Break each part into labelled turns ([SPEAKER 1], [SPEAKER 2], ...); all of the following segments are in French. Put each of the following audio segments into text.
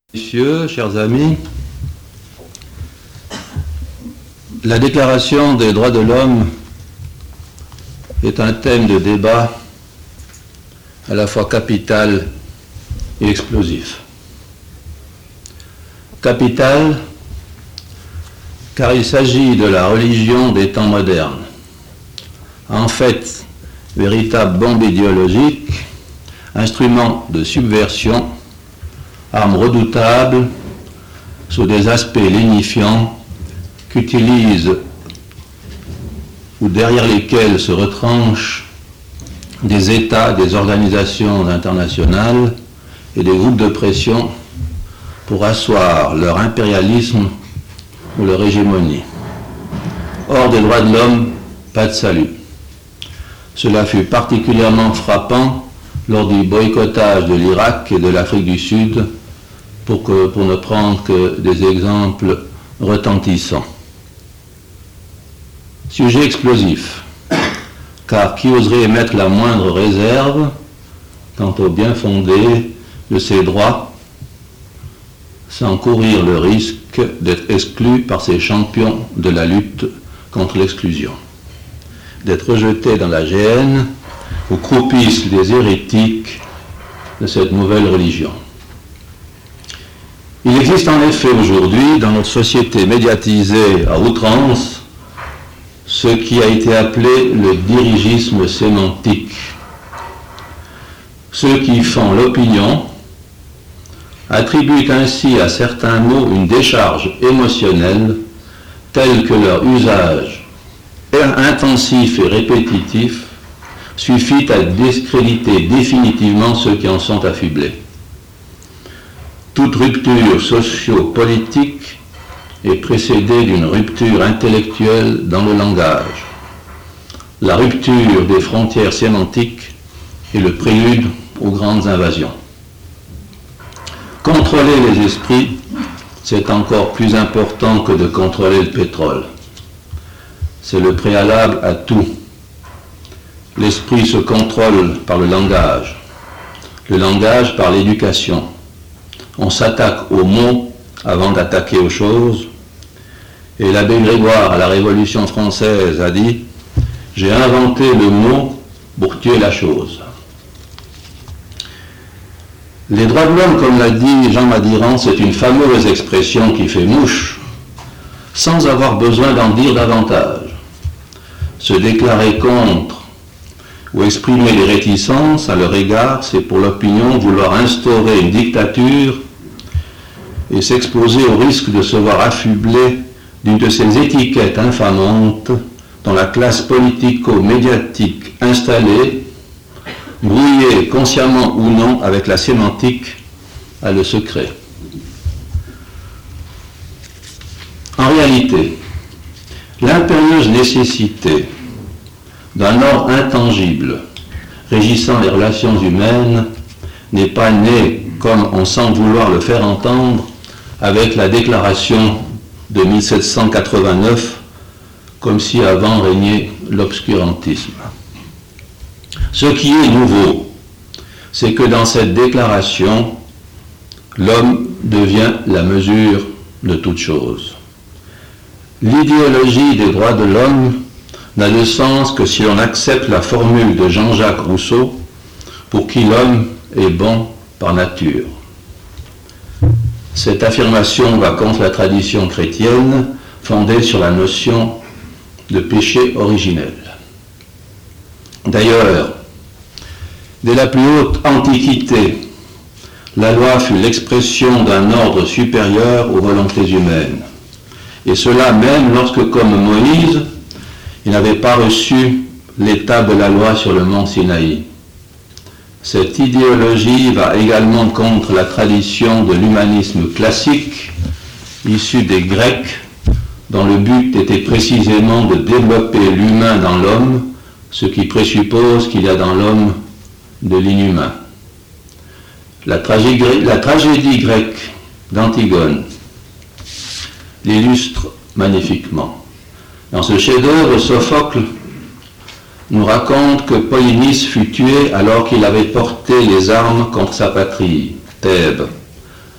[SPEAKER 1] Messieurs, chers amis, la Déclaration des droits de l'homme est un thème de débat à la fois capital et explosif. Capital, car il s'agit de la religion des temps modernes, en fait, véritable bombe idéologique, instrument de subversion, arme redoutable sous des aspects lénifiants qu'utilisent ou derrière lesquels se retranchent des États, des organisations internationales et des groupes de pression pour asseoir leur impérialisme ou leur hégémonie. Hors des droits de l'homme, pas de salut. Cela fut particulièrement frappant lors du boycottage de l'Irak et de l'Afrique du Sud, pour ne prendre que des exemples retentissants. Sujet explosif, car qui oserait émettre la moindre réserve quant au bien fondé de ces droits sans courir le risque d'être exclu par ces champions de la lutte contre l'exclusion, d'être rejeté dans la géhenne où croupissent les hérétiques de cette nouvelle religion. Il existe en effet aujourd'hui, dans notre société médiatisée à outrance, ce qui a été appelé le dirigisme sémantique. Ceux qui font l'opinion attribuent ainsi à certains mots une décharge émotionnelle telle que leur usage intensif et répétitif suffit à discréditer définitivement ceux qui en sont affublés. Toute rupture socio-politique est précédée d'une rupture intellectuelle dans le langage. La rupture des frontières sémantiques est le prélude aux grandes invasions. Contrôler les esprits, c'est encore plus important que de contrôler le pétrole. C'est le préalable à tout. L'esprit se contrôle par le langage par l'éducation. On s'attaque aux mots avant d'attaquer aux choses. Et l'abbé Grégoire, à la Révolution française, a dit « J'ai inventé le mot pour tuer la chose ». Les droits de l'homme, comme l'a dit Jean Madiran, c'est une fameuse expression qui fait mouche, sans avoir besoin d'en dire davantage. Se déclarer contre ou exprimer des réticences à leur égard, c'est pour l'opinion vouloir instaurer une dictature et s'exposer au risque de se voir affublé d'une de ces étiquettes infamantes dont la classe politico-médiatique installée, brouillée consciemment ou non avec la sémantique, a le secret. En réalité, l'impérieuse nécessité d'un ordre intangible régissant les relations humaines n'est pas née, comme on semble vouloir le faire entendre, avec la déclaration de 1789, comme si avant régnait l'obscurantisme. Ce qui est nouveau, c'est que dans cette déclaration, l'homme devient la mesure de toute chose. L'idéologie des droits de l'homme n'a de sens que si on accepte la formule de Jean-Jacques Rousseau, pour qui l'homme est bon par nature. Cette affirmation va contre la tradition chrétienne fondée sur la notion de péché originel. D'ailleurs, dès la plus haute antiquité, la loi fut l'expression d'un ordre supérieur aux volontés humaines. Et cela même lorsque, comme Moïse, il n'avait pas reçu l'état de la loi sur le mont Sinaï. Cette idéologie va également contre la tradition de l'humanisme classique, issu des Grecs, dont le but était précisément de développer l'humain dans l'homme, ce qui présuppose qu'il y a dans l'homme de l'inhumain. La tragédie grecque d'Antigone l'illustre magnifiquement. Dans ce chef-d'œuvre, Sophocle nous raconte que Polynice fut tué alors qu'il avait porté les armes contre sa patrie, Thèbes,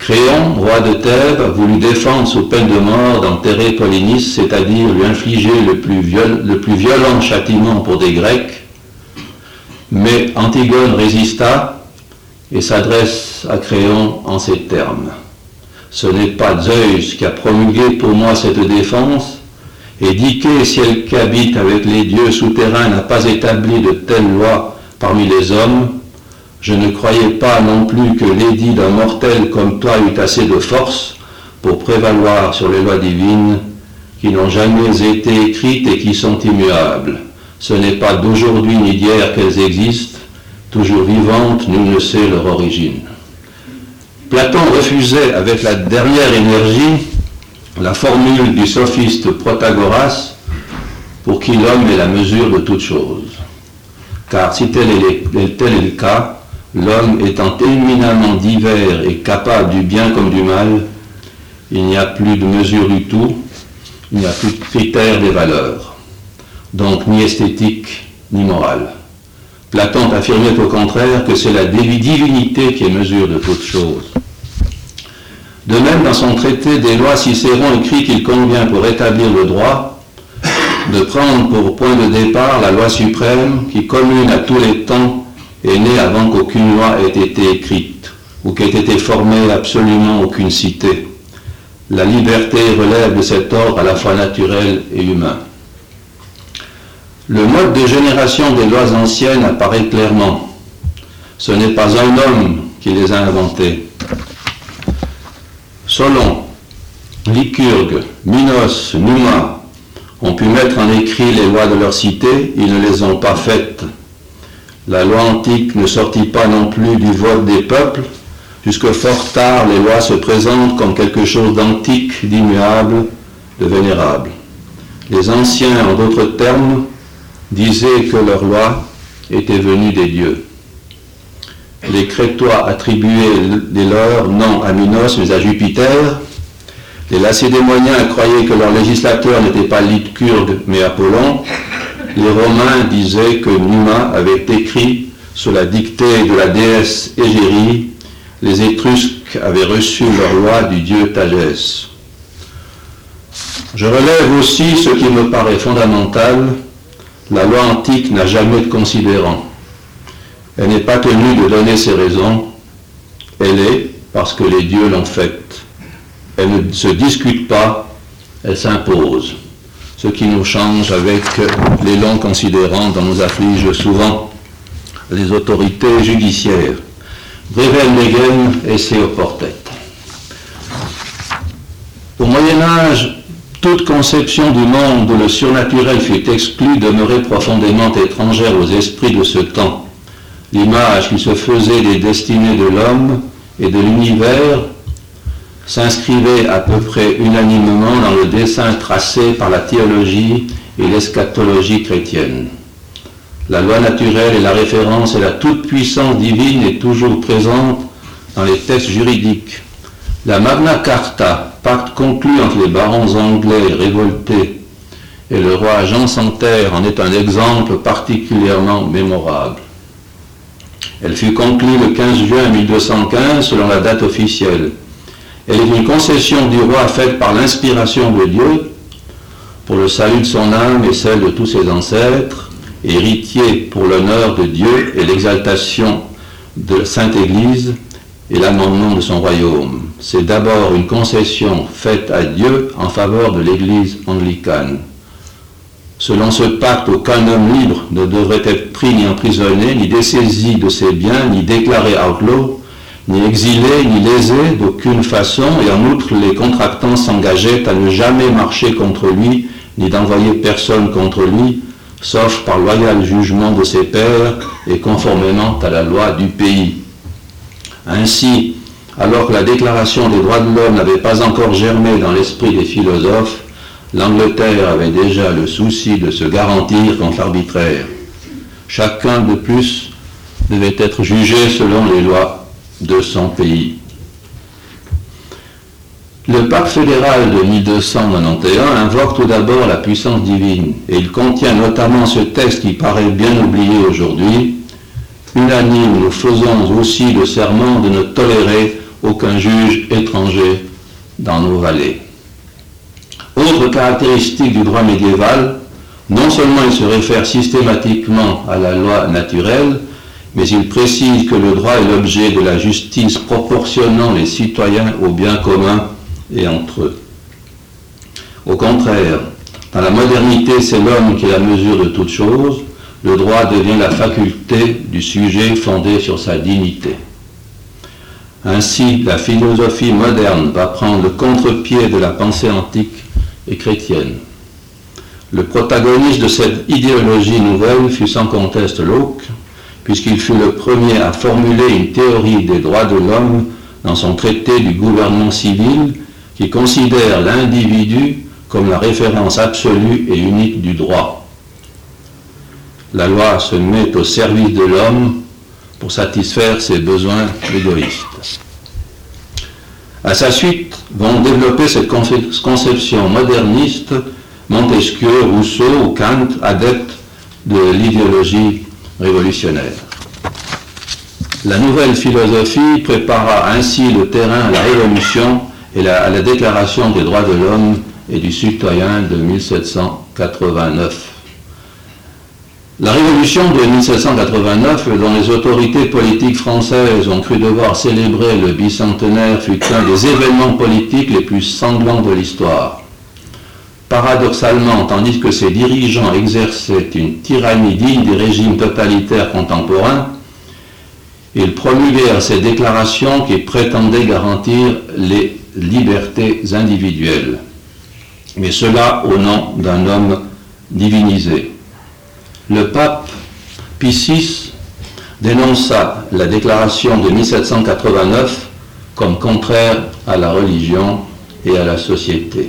[SPEAKER 1] Créon, roi de Thèbes, voulut défendre sous peine de mort d'enterrer Polynice, c'est-à-dire lui infliger le plus violent châtiment pour des Grecs, mais Antigone résista et s'adresse à Créon en ces termes. Ce n'est pas Zeus qui a promulgué pour moi cette défense, et Dikée, ciel qui habite avec les dieux souterrains, n'a pas établi de telles lois parmi les hommes. Je ne croyais pas non plus que l'édit d'un mortel comme toi eût assez de force pour prévaloir sur les lois divines qui n'ont jamais été écrites et qui sont immuables. Ce n'est pas d'aujourd'hui ni d'hier qu'elles existent, toujours vivantes, nul ne sait leur origine. Platon refusait avec la dernière énergie la formule du sophiste Protagoras pour qui l'homme est la mesure de toute chose. Car si tel est le cas, l'homme étant éminemment divers et capable du bien comme du mal, il n'y a plus de mesure du tout, il n'y a plus de critère des valeurs, donc ni esthétique ni morale. Platon affirmait au contraire que c'est la divinité qui est mesure de toute chose. De même, dans son traité des lois, Cicéron écrit qu'il convient pour établir le droit de prendre pour point de départ la loi suprême qui, commune à tous les temps, est née avant qu'aucune loi ait été écrite ou qu'ait été formée absolument aucune cité. La liberté relève de cet ordre à la fois naturel et humain. Le mode de génération des lois anciennes apparaît clairement. Ce n'est pas un homme qui les a inventées. Solon, Lycurgue, Minos, Numa ont pu mettre en écrit les lois de leur cité, ils ne les ont pas faites. La loi antique ne sortit pas non plus du vote des peuples, jusque fort tard les lois se présentent comme quelque chose d'antique, d'immuable, de vénérable. Les anciens, en d'autres termes, disaient que leurs lois étaient venues des dieux. Les Crétois attribuaient les leurs non à Minos mais à Jupiter. Les Lacédémoniens croyaient que leur législateur n'était pas Lycurgue mais Apollon. Les Romains disaient que Numa avait écrit sous la dictée de la déesse Égérie. Les Étrusques avaient reçu leur loi du dieu Tagès. Je relève aussi ce qui me paraît fondamental. La loi antique n'a jamais de considérant. Elle n'est pas tenue de donner ses raisons. Elle est parce que les dieux l'ont faite. Elle ne se discute pas, elle s'impose. Ce qui nous change avec les longs considérants dont nous affligent souvent les autorités judiciaires. Brevel-Negen, essai au portrait. Au Moyen-Âge, toute conception du monde où le surnaturel fut exclu demeurait profondément étrangère aux esprits de ce temps. L'image qui se faisait des destinées de l'homme et de l'univers s'inscrivait à peu près unanimement dans le dessin tracé par la théologie et l'eschatologie chrétienne. La loi naturelle et la référence et la toute-puissance divine est toujours présente dans les textes juridiques. La Magna Carta, pacte conclu entre les barons anglais révoltés et le roi Jean sans Terre, en est un exemple particulièrement mémorable. Elle fut conclue le 15 juin 1215 selon la date officielle. Elle est une concession du roi faite par l'inspiration de Dieu pour le salut de son âme et celle de tous ses ancêtres, héritier pour l'honneur de Dieu et l'exaltation de la Sainte Église et l'amendement de son royaume. C'est d'abord une concession faite à Dieu en faveur de l'Église anglicane. Selon ce pacte, aucun homme libre ne devrait être pris ni emprisonné, ni dessaisi de ses biens, ni déclaré outlaw, ni exilé, ni lésé d'aucune façon, et en outre, les contractants s'engageaient à ne jamais marcher contre lui, ni d'envoyer personne contre lui, sauf par loyal jugement de ses pairs et conformément à la loi du pays. Ainsi, alors que la déclaration des droits de l'homme n'avait pas encore germé dans l'esprit des philosophes, l'Angleterre avait déjà le souci de se garantir contre l'arbitraire. Chacun de plus devait être jugé selon les lois de son pays. Le pacte fédéral de 1291 invoque tout d'abord la puissance divine, et il contient notamment ce texte qui paraît bien oublié aujourd'hui. Unanime, nous faisons aussi le serment de ne tolérer aucun juge étranger dans nos vallées. Autre caractéristique du droit médiéval, non seulement il se réfère systématiquement à la loi naturelle, mais il précise que le droit est l'objet de la justice proportionnant les citoyens au bien commun et entre eux. Au contraire, dans la modernité, c'est l'homme qui est la mesure de toute chose, le droit devient la faculté du sujet fondée sur sa dignité. Ainsi, la philosophie moderne va prendre le contre-pied de la pensée antique et chrétienne. Le protagoniste de cette idéologie nouvelle fut sans conteste Locke, puisqu'il fut le premier à formuler une théorie des droits de l'homme dans son traité du gouvernement civil qui considère l'individu comme la référence absolue et unique du droit. La loi se met au service de l'homme pour satisfaire ses besoins égoïstes. À sa suite vont développer cette conception moderniste Montesquieu, Rousseau ou Kant, adeptes de l'idéologie révolutionnaire. La nouvelle philosophie prépara ainsi le terrain à la Révolution et à la Déclaration des droits de l'homme et du citoyen de 1789. La Révolution de 1789, dont les autorités politiques françaises ont cru devoir célébrer le bicentenaire, fut un des événements politiques les plus sanglants de l'histoire. Paradoxalement, tandis que ses dirigeants exerçaient une tyrannie digne des régimes totalitaires contemporains, ils promulguèrent ces déclarations qui prétendaient garantir les libertés individuelles, mais cela au nom d'un homme divinisé. Le pape Pie VI dénonça la déclaration de 1789 comme contraire à la religion et à la société.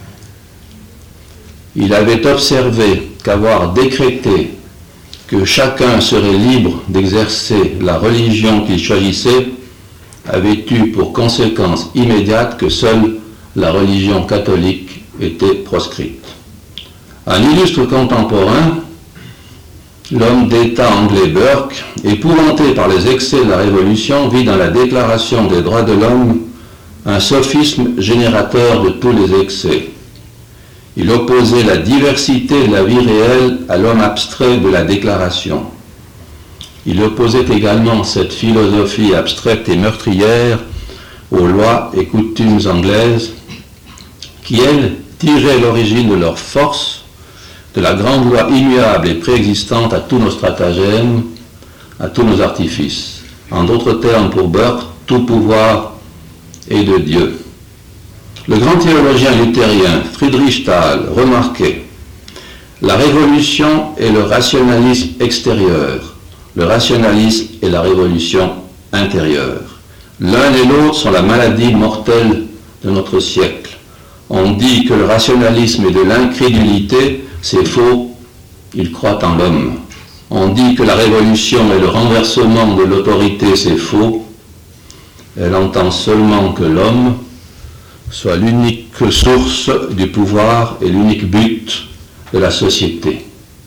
[SPEAKER 1] Il avait observé qu'avoir décrété que chacun serait libre d'exercer la religion qu'il choisissait avait eu pour conséquence immédiate que seule la religion catholique était proscrite. Un illustre contemporain, l'homme d'État anglais Burke, épouvanté par les excès de la Révolution, vit dans la Déclaration des droits de l'homme un sophisme générateur de tous les excès. Il opposait la diversité de la vie réelle à l'homme abstrait de la Déclaration. Il opposait également cette philosophie abstraite et meurtrière aux lois et coutumes anglaises qui, elles, tiraient l'origine de leur force de la grande loi immuable et préexistante à tous nos stratagèmes, à tous nos artifices. En d'autres termes, pour Burke, tout pouvoir est de Dieu. Le grand théologien luthérien Friedrich Stahl remarquait: la révolution est le rationalisme extérieur, le rationalisme est la révolution intérieure. L'un et l'autre sont la maladie mortelle de notre siècle. On dit que le rationalisme est de l'incrédulité, c'est faux, il croit en l'homme. On dit que la révolution est le renversement de l'autorité, c'est faux, elle entend seulement que l'homme soit l'unique source du pouvoir et l'unique but de la société.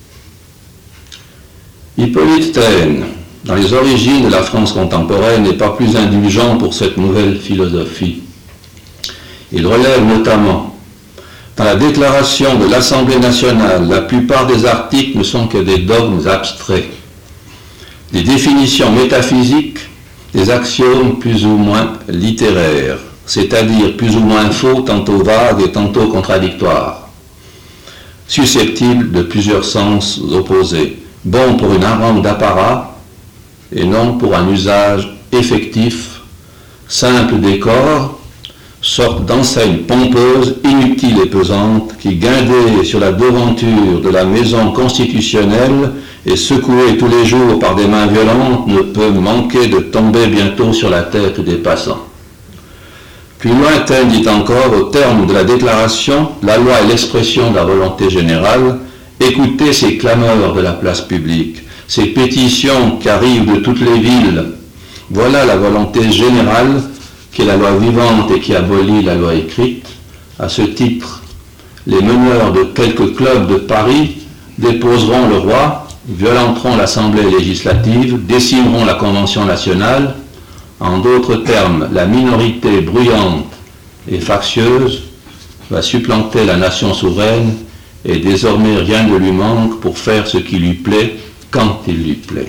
[SPEAKER 1] Hippolyte Taine, dans les origines de la France contemporaine, n'est pas plus indulgent pour cette nouvelle philosophie. Il relève notamment: dans la déclaration de l'Assemblée nationale, la plupart des articles ne sont que des dogmes abstraits, des définitions métaphysiques, des axiomes plus ou moins littéraires, c'est-à-dire plus ou moins faux, tantôt vagues et tantôt contradictoires, susceptibles de plusieurs sens opposés, bons pour une hareng d'apparat et non pour un usage effectif, simple décor, sorte d'enseigne pompeuse, inutile et pesante, qui, guindée sur la devanture de la maison constitutionnelle et secouée tous les jours par des mains violentes, ne peut manquer de tomber bientôt sur la tête des passants. Plus loin, Taine dit encore: au terme de la déclaration, la loi est l'expression de la volonté générale. Écoutez ces clameurs de la place publique, ces pétitions qui arrivent de toutes les villes. Voilà la volonté générale qui est la loi vivante et qui abolit la loi écrite. À ce titre, les meneurs de quelques clubs de Paris déposeront le roi, violenteront l'Assemblée législative, décimeront la Convention nationale, en d'autres termes, la minorité bruyante et factieuse, va supplanter la nation souveraine et désormais rien ne lui manque pour faire ce qui lui plaît quand il lui plaît.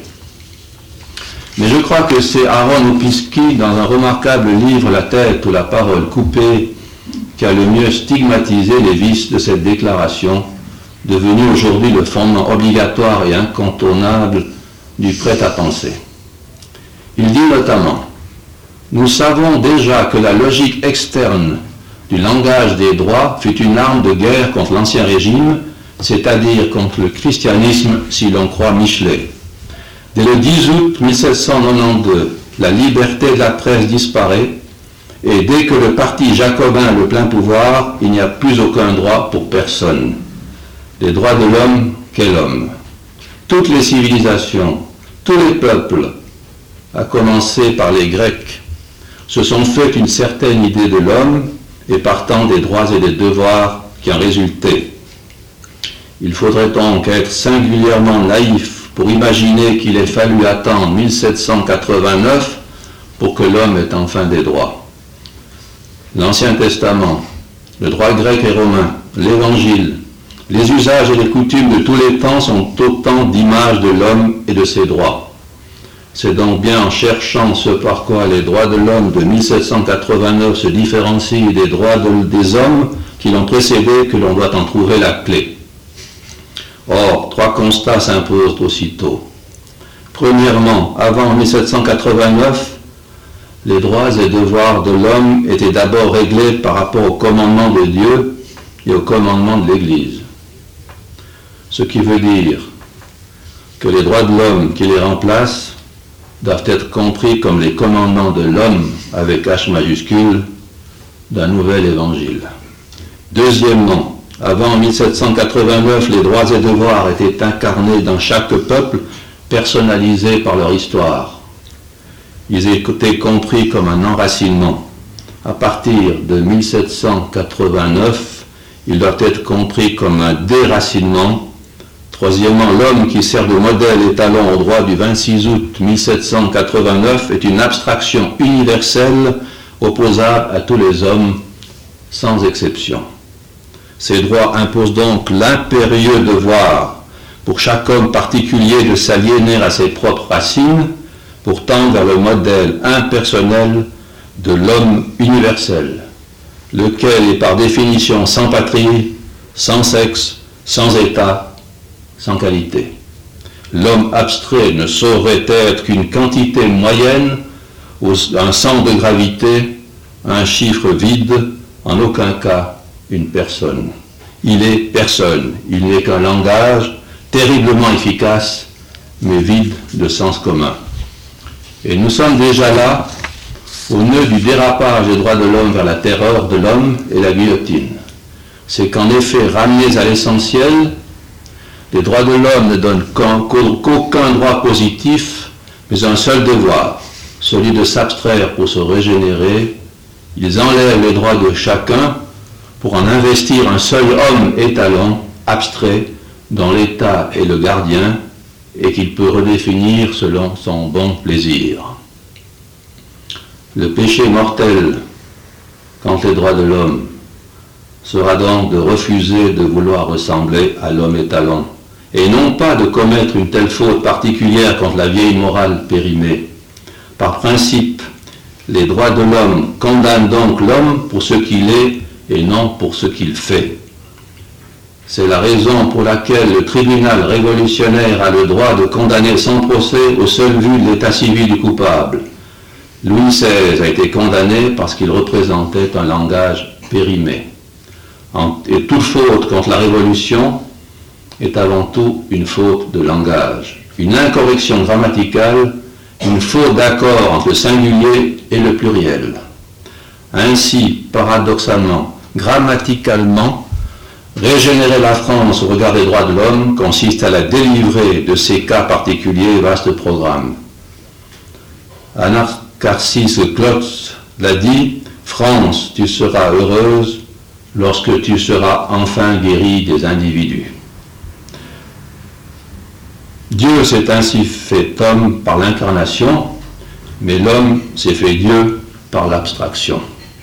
[SPEAKER 1] Mais je crois que c'est Aaron Opinsky, dans un remarquable livre La tête ou la parole coupée, qui a le mieux stigmatisé les vices de cette déclaration, devenue aujourd'hui le fondement obligatoire et incontournable du prêt-à-penser. Il dit notamment « Nous savons déjà que la logique externe du langage des droits fut une arme de guerre contre l'Ancien Régime, c'est-à-dire contre le christianisme si l'on croit Michelet. Dès le 10 août 1792, la liberté de la presse disparaît et dès que le parti jacobin a le plein pouvoir, il n'y a plus aucun droit pour personne. Les droits de l'homme, quel homme? Toutes les civilisations, tous les peuples, à commencer par les Grecs, se sont fait une certaine idée de l'homme et partant des droits et des devoirs qui en résultaient. Il faudrait donc être singulièrement naïf pour imaginer qu'il ait fallu attendre 1789 pour que l'homme ait enfin des droits. L'Ancien Testament, le droit grec et romain, l'Évangile, les usages et les coutumes de tous les temps sont autant d'images de l'homme et de ses droits. C'est donc bien en cherchant ce par quoi les droits de l'homme de 1789 se différencient des droits des hommes qui l'ont précédé que l'on doit en trouver la clé. Or, trois constats s'imposent aussitôt. Premièrement, avant 1789, les droits et devoirs de l'homme étaient d'abord réglés par rapport au commandement de Dieu et au commandement de l'Église. Ce qui veut dire que les droits de l'homme qui les remplacent doivent être compris comme les commandements de l'homme, avec H majuscule, d'un nouvel évangile. Deuxièmement, avant 1789, les droits et devoirs étaient incarnés dans chaque peuple, personnalisés par leur histoire. Ils étaient compris comme un enracinement. À partir de 1789, ils doivent être compris comme un déracinement. Troisièmement, l'homme qui sert de modèle et talon au droit du 26 août 1789 est une abstraction universelle opposable à tous les hommes, sans exception. Ces droits imposent donc l'impérieux devoir pour chaque homme particulier de s'aliéner à ses propres racines pour tendre vers le modèle impersonnel de l'homme universel, lequel est par définition sans patrie, sans sexe, sans état, sans qualité. L'homme abstrait ne saurait être qu'une quantité moyenne, un centre de gravité, un chiffre vide, en aucun cas une personne. Il est personne, il n'est qu'un langage terriblement efficace, mais vide de sens commun. Et nous sommes déjà là, au nœud du dérapage des droits de l'homme vers la terreur de l'homme et la guillotine. C'est qu'en effet, ramenés à l'essentiel, les droits de l'homme ne donnent qu'aucun droit positif, mais un seul devoir, celui de s'abstraire pour se régénérer. Ils enlèvent les droits de chacun pour en investir un seul homme étalon, abstrait, dont l'État est le gardien et qu'il peut redéfinir selon son bon plaisir. Le péché mortel contre les droits de l'homme sera donc de refuser de vouloir ressembler à l'homme étalon, et non pas de commettre une telle faute particulière contre la vieille morale périmée. Par principe, les droits de l'homme condamnent donc l'homme pour ce qu'il est et non pour ce qu'il fait. C'est la raison pour laquelle le tribunal révolutionnaire a le droit de condamner sans procès au seul vu de l'état civil du coupable. Louis XVI a été condamné parce qu'il représentait un langage périmé. Et toute faute contre la Révolution est avant tout une faute de langage, une incorrection grammaticale, une faute d'accord entre le singulier et le pluriel. Ainsi, paradoxalement, grammaticalement, régénérer la France au regard des droits de l'homme consiste à la délivrer de ces cas particuliers et vastes programmes. Anacharsis Klotz l'a dit, « France, tu seras heureuse lorsque tu seras enfin guéri des individus. » Dieu s'est ainsi fait homme par l'incarnation, mais l'homme s'est fait Dieu par l'abstraction.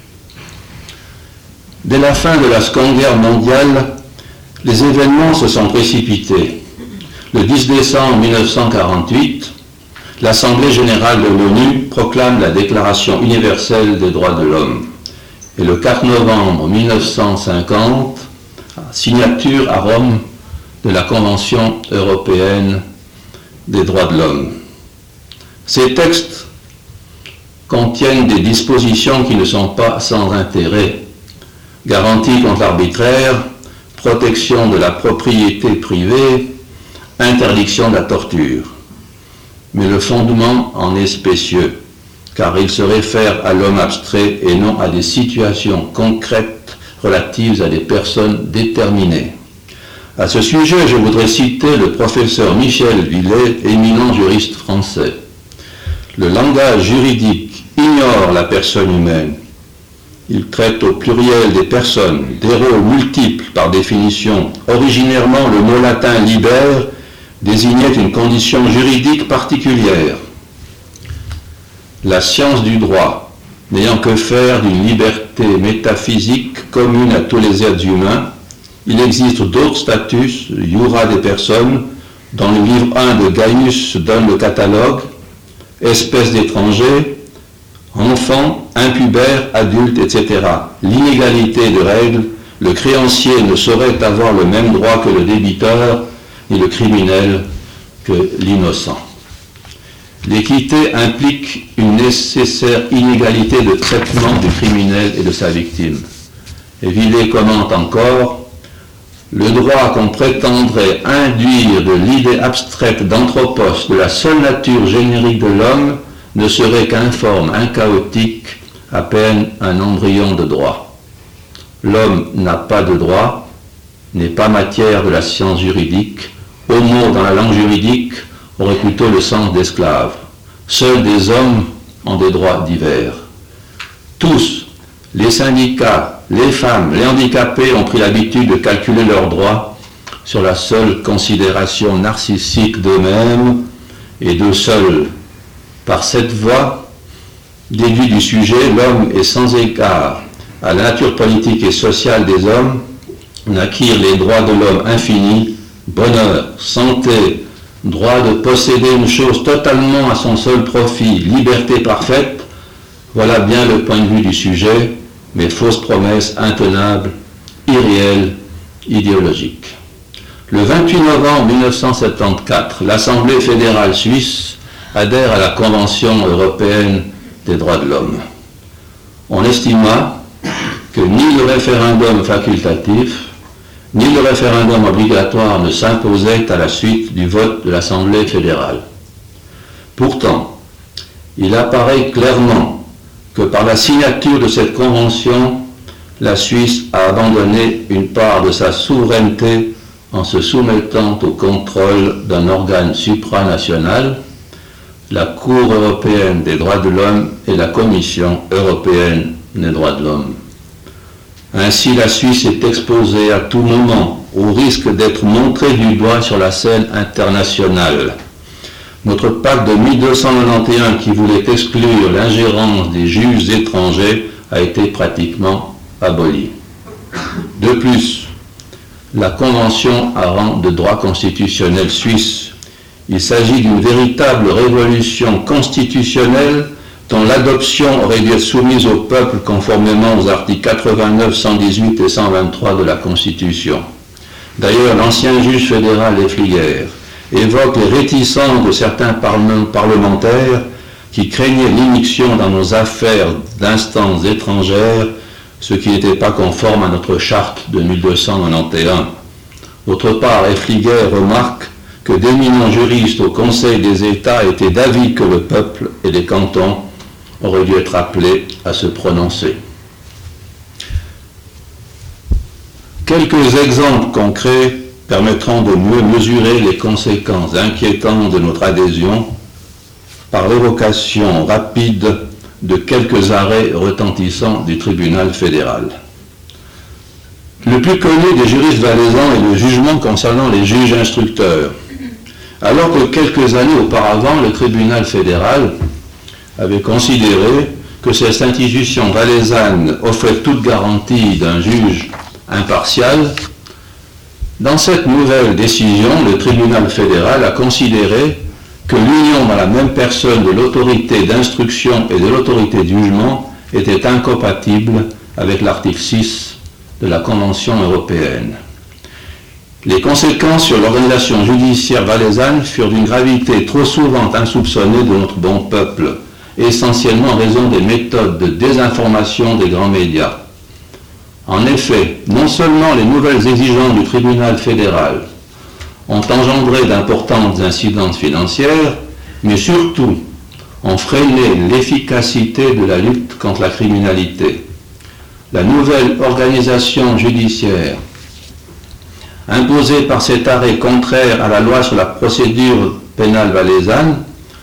[SPEAKER 1] Dès la fin de la Seconde Guerre mondiale, les événements se sont précipités. Le 10 décembre 1948, l'Assemblée générale de l'ONU proclame la Déclaration universelle des droits de l'homme. Et le 4 novembre 1950, signature à Rome de la Convention européenne des droits de l'homme. Ces textes contiennent des dispositions qui ne sont pas sans intérêt. Garantie contre l'arbitraire, protection de la propriété privée, interdiction de la torture. Mais le fondement en est spécieux, car il se réfère à l'homme abstrait et non à des situations concrètes relatives à des personnes déterminées. À ce sujet, je voudrais citer le professeur Michel Villet, éminent juriste français. Le langage juridique ignore la personne humaine. Il traite au pluriel des personnes, des rôles multiples par définition. Originairement, le mot latin « liber » désignait une condition juridique particulière. La science du droit, n'ayant que faire d'une liberté métaphysique commune à tous les êtres humains, il existe d'autres statuts, jura des personnes, dont le livre 1 de Gaius donne le catalogue, espèces d'étrangers, enfants, impubères, adultes, etc. L'inégalité de règles, le créancier ne saurait avoir le même droit que le débiteur, ni le criminel que l'innocent. L'équité implique une nécessaire inégalité de traitement du criminel et de sa victime. Et Villet commente encore, le droit qu'on prétendrait induire de l'idée abstraite d'anthropos de la seule nature générique de l'homme ne serait qu'informe, inchaotique, à peine un embryon de droit. L'homme n'a pas de droit, n'est pas matière de la science juridique. Homo dans la langue juridique aurait plutôt le sens d'esclave. Seuls des hommes ont des droits divers. Tous, les syndicats, les femmes, les handicapés ont pris l'habitude de calculer leurs droits sur la seule considération narcissique d'eux-mêmes et d'eux seuls. Par cette voie, déduit du sujet, l'homme est sans égard à la nature politique et sociale des hommes, n'acquiert les droits de l'homme infinis, bonheur, santé, droit de posséder une chose totalement à son seul profit, liberté parfaite, voilà bien le point de vue du sujet, mais fausse promesse intenable, irréelle, idéologique. Le 28 novembre 1974, l'Assemblée fédérale suisse adhère à la Convention européenne des droits de l'homme. On estima que ni le référendum facultatif, ni le référendum obligatoire ne s'imposaient à la suite du vote de l'Assemblée fédérale. Pourtant, il apparaît clairement que par la signature de cette convention, la Suisse a abandonné une part de sa souveraineté en se soumettant au contrôle d'un organe supranational, la Cour européenne des droits de l'homme et la Commission européenne des droits de l'homme. Ainsi, la Suisse est exposée à tout moment au risque d'être montrée du doigt sur la scène internationale. Notre pacte de 1291 qui voulait exclure l'ingérence des juges étrangers a été pratiquement aboli. De plus, la Convention a rang de droit constitutionnel suisse. Il s'agit d'une véritable révolution constitutionnelle dont l'adoption aurait dû être soumise au peuple conformément aux articles 89, 118 et 123 de la Constitution. D'ailleurs, l'ancien juge fédéral Efliger évoque les réticences de certains parlementaires qui craignaient l'immixtion dans nos affaires d'instances étrangères, ce qui n'était pas conforme à notre charte de 1291. D'autre part, Efliger remarque que d'éminents juristes au Conseil des États étaient d'avis que le peuple et les cantons auraient dû être appelés à se prononcer. Quelques exemples concrets permettront de mieux mesurer les conséquences inquiétantes de notre adhésion par l'évocation rapide de quelques arrêts retentissants du tribunal fédéral. Le plus connu des juristes valaisans est le jugement concernant les juges instructeurs. Alors que quelques années auparavant, le tribunal fédéral avait considéré que cette institution valaisanne offrait toute garantie d'un juge impartial. Dans cette nouvelle décision, le tribunal fédéral a considéré que l'union dans la même personne de l'autorité d'instruction et de l'autorité de jugement était incompatible avec l'article 6 de la Convention européenne. Les conséquences sur l'organisation judiciaire valaisanne furent d'une gravité trop souvent insoupçonnée de notre bon peuple, essentiellement en raison des méthodes de désinformation des grands médias. En effet, non seulement les nouvelles exigences du tribunal fédéral ont engendré d'importantes incidences financières, mais surtout ont freiné l'efficacité de la lutte contre la criminalité. La nouvelle organisation judiciaire imposée par cet arrêt contraire à la loi sur la procédure pénale valaisanne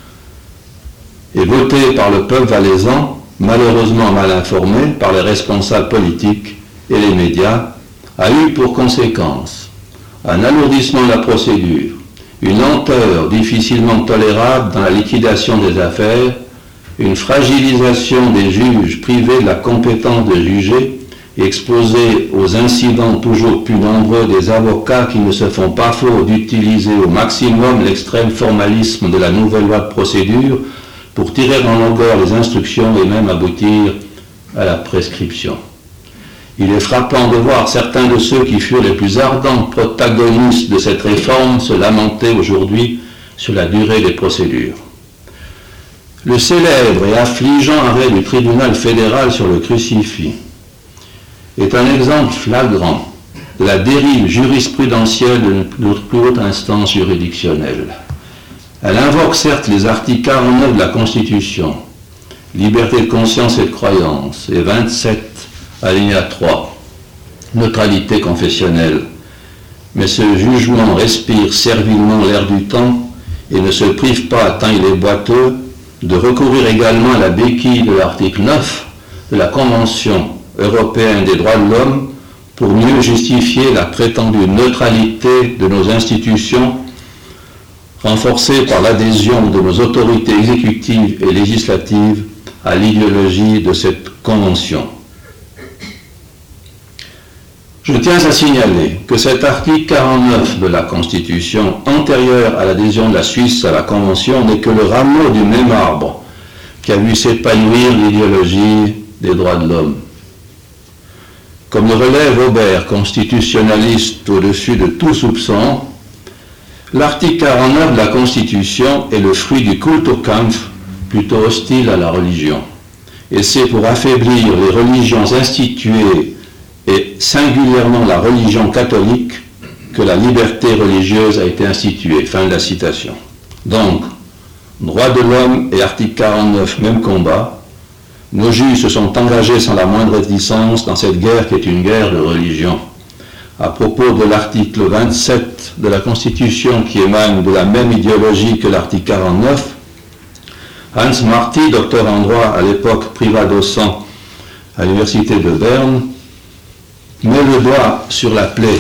[SPEAKER 1] et votée par le peuple valaisan, malheureusement mal informé par les responsables politiques et les médias, a eu pour conséquence un alourdissement de la procédure, une lenteur difficilement tolérable dans la liquidation des affaires, une fragilisation des juges privés de la compétence de juger et exposés aux incidents toujours plus nombreux des avocats qui ne se font pas faute d'utiliser au maximum l'extrême formalisme de la nouvelle loi de procédure pour tirer en longueur les instructions et même aboutir à la prescription. Il est frappant de voir certains de ceux qui furent les plus ardents protagonistes de cette réforme se lamenter aujourd'hui sur la durée des procédures. Le célèbre et affligeant arrêt du tribunal fédéral sur le crucifix est un exemple flagrant de la dérive jurisprudentielle de notre plus haute instance juridictionnelle. Elle invoque certes les articles 49 de la Constitution, liberté de conscience et de croyance, et 27, alinéa 3, neutralité confessionnelle. Mais ce jugement respire servilement l'air du temps et ne se prive pas, tant il est boiteux, de recourir également à la béquille de l'article 9 de la Convention européenne des droits de l'homme pour mieux justifier la prétendue neutralité de nos institutions, renforcée par l'adhésion de nos autorités exécutives et législatives à l'idéologie de cette Convention. Je tiens à signaler que cet article 49 de la Constitution, antérieur à l'adhésion de la Suisse à la Convention, n'est que le rameau du même arbre qui a vu s'épanouir l'idéologie des droits de l'homme. Comme le relève Aubert, constitutionnaliste au-dessus de tout soupçon, l'article 49 de la Constitution est le fruit du Kulturkampf, plutôt hostile à la religion. Et c'est pour affaiblir les religions instituées et singulièrement la religion catholique que la liberté religieuse a été instituée. Fin de la citation. Donc, droits de l'homme et article 49, même combat. Nos juges se sont engagés sans la moindre réticence dans cette guerre qui est une guerre de religion. À propos de l'article 27 de la Constitution qui émane de la même idéologie que l'article 49, Hans Marty, docteur en droit à l'époque privat docent à l'université de Berne, met le doigt sur la plaie.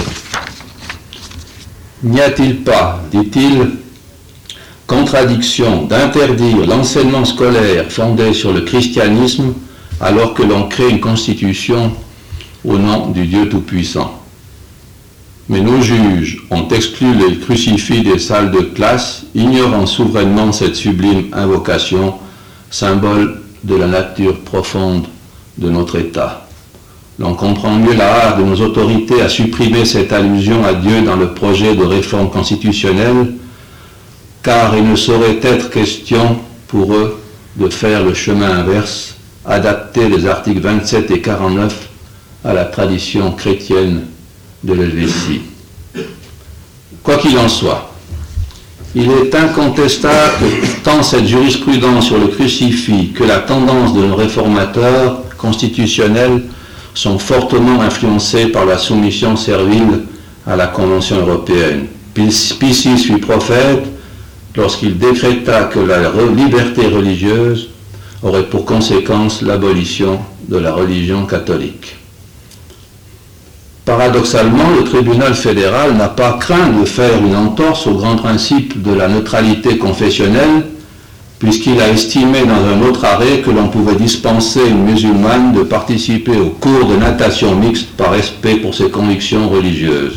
[SPEAKER 1] N'y a-t-il pas, dit-il, contradiction d'interdire l'enseignement scolaire fondé sur le christianisme alors que l'on crée une constitution au nom du Dieu Tout-Puissant? Mais nos juges ont exclu les crucifix des salles de classe, ignorant souverainement cette sublime invocation, symbole de la nature profonde de notre État. L'on comprend mieux la hâte de nos autorités à supprimer cette allusion à Dieu dans le projet de réforme constitutionnelle, car il ne saurait être question pour eux de faire le chemin inverse, adapter les articles 27 et 49 à la tradition chrétienne de l'Helvétie. Quoi qu'il en soit, il est incontestable que tant cette jurisprudence sur le crucifix que la tendance de nos réformateurs constitutionnels sont fortement influencés par la soumission servile à la Convention européenne. Piscis fut prophète lorsqu'il décréta que la liberté religieuse aurait pour conséquence l'abolition de la religion catholique. Paradoxalement, le tribunal fédéral n'a pas craint de faire une entorse au grand principe de la neutralité confessionnelle puisqu'il a estimé dans un autre arrêt que l'on pouvait dispenser une musulmane de participer au cours de natation mixte par respect pour ses convictions religieuses.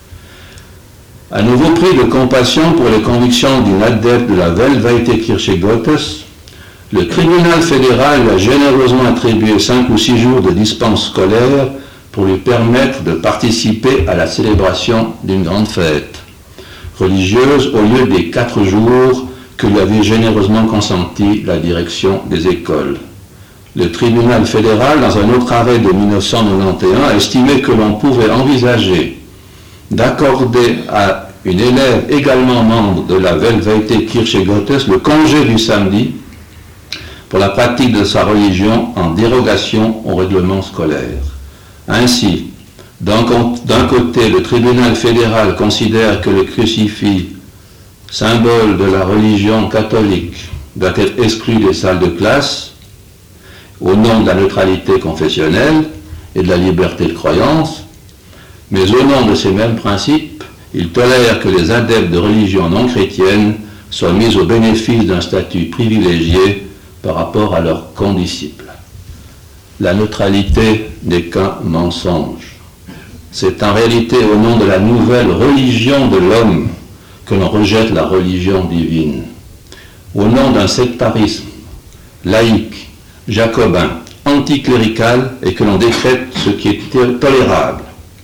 [SPEAKER 1] À nouveau pris de compassion pour les convictions d'une adepte de la Weltweite-Kirche Gottes, le tribunal fédéral lui a généreusement attribué 5 ou 6 jours de dispense scolaire pour lui permettre de participer à la célébration d'une grande fête religieuse au lieu des 4 jours que lui avait généreusement consenti la direction des écoles. Le tribunal fédéral, dans un autre arrêt de 1991, a estimé que l'on pouvait envisager d'accorder à une élève également membre de la Weltweite-Kirche Gottes le congé du samedi pour la pratique de sa religion en dérogation au règlement scolaire. Ainsi, d'un côté, le tribunal fédéral considère que le crucifix, symbole de la religion catholique, doit être exclu des salles de classe au nom de la neutralité confessionnelle et de la liberté de croyance, mais au nom de ces mêmes principes, il tolère que les adeptes de religion non chrétienne soient mis au bénéfice d'un statut privilégié par rapport à leurs condisciples. La neutralité n'est qu'un mensonge. C'est en réalité au nom de la nouvelle religion de l'homme que l'on rejette la religion divine. Au nom d'un sectarisme laïque, jacobin, anticlérical, et que l'on décrète ce qui est tolérable.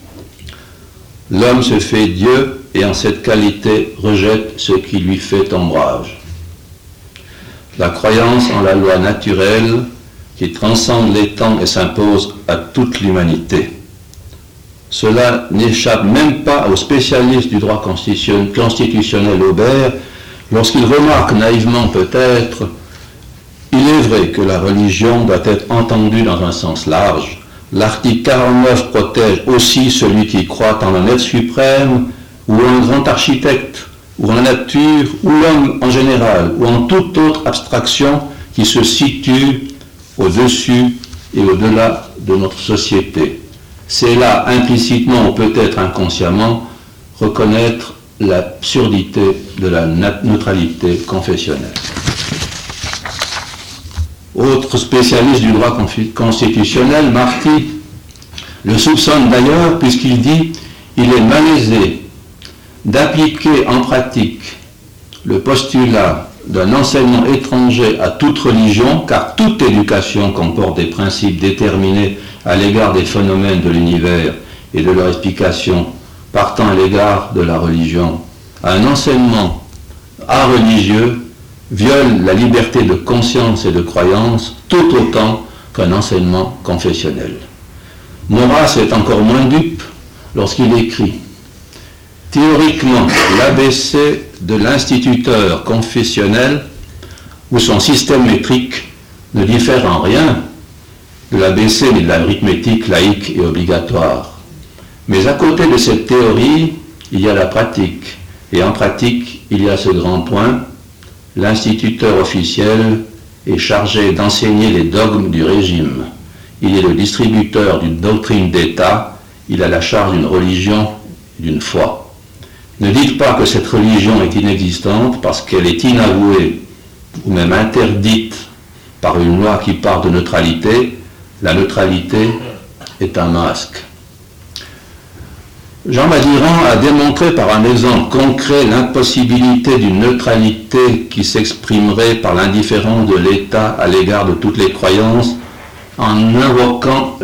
[SPEAKER 1] L'homme se fait Dieu et en cette qualité rejette ce qui lui fait ombrage. La croyance en la loi naturelle qui transcende les temps et s'impose à toute l'humanité. Cela n'échappe même pas aux spécialistes du droit constitutionnel Aubert lorsqu'il remarque naïvement peut-être « Il est vrai que la religion doit être entendue dans un sens large. L'article 49 protège aussi celui qui croit en un être suprême ou un grand architecte, ou en la nature, ou l'homme en général, ou en toute autre abstraction qui se situe au-dessus et au-delà de notre société. » C'est là, implicitement ou peut-être inconsciemment, reconnaître l'absurdité de la neutralité confessionnelle. Autre spécialiste du droit constitutionnel, Marty, le soupçonne d'ailleurs puisqu'il dit « Il est malaisé d'appliquer en pratique le postulat d'un enseignement étranger à toute religion, car toute éducation comporte des principes déterminés à l'égard des phénomènes de l'univers et de leur explication partant à l'égard de la religion. Un enseignement religieux viole la liberté de conscience et de croyance tout autant qu'un enseignement confessionnel. Maurras est encore moins dupe lorsqu'il écrit « Théoriquement, l'ABC de l'instituteur confessionnel ou son système métrique ne diffère en rien de l'ABC ni de l'arithmétique laïque et obligatoire. Mais à côté de cette théorie, il y a la pratique. Et en pratique, il y a ce grand point. L'instituteur officiel est chargé d'enseigner les dogmes du régime. Il est le distributeur d'une doctrine d'État. Il a la charge d'une religion et d'une foi. Ne dites pas que cette religion est inexistante parce qu'elle est inavouée ou même interdite par une loi qui parle de neutralité. La neutralité est un masque. Jean Madiran a démontré par un exemple concret l'impossibilité d'une neutralité qui s'exprimerait par l'indifférence de l'État à l'égard de toutes les croyances en évoquant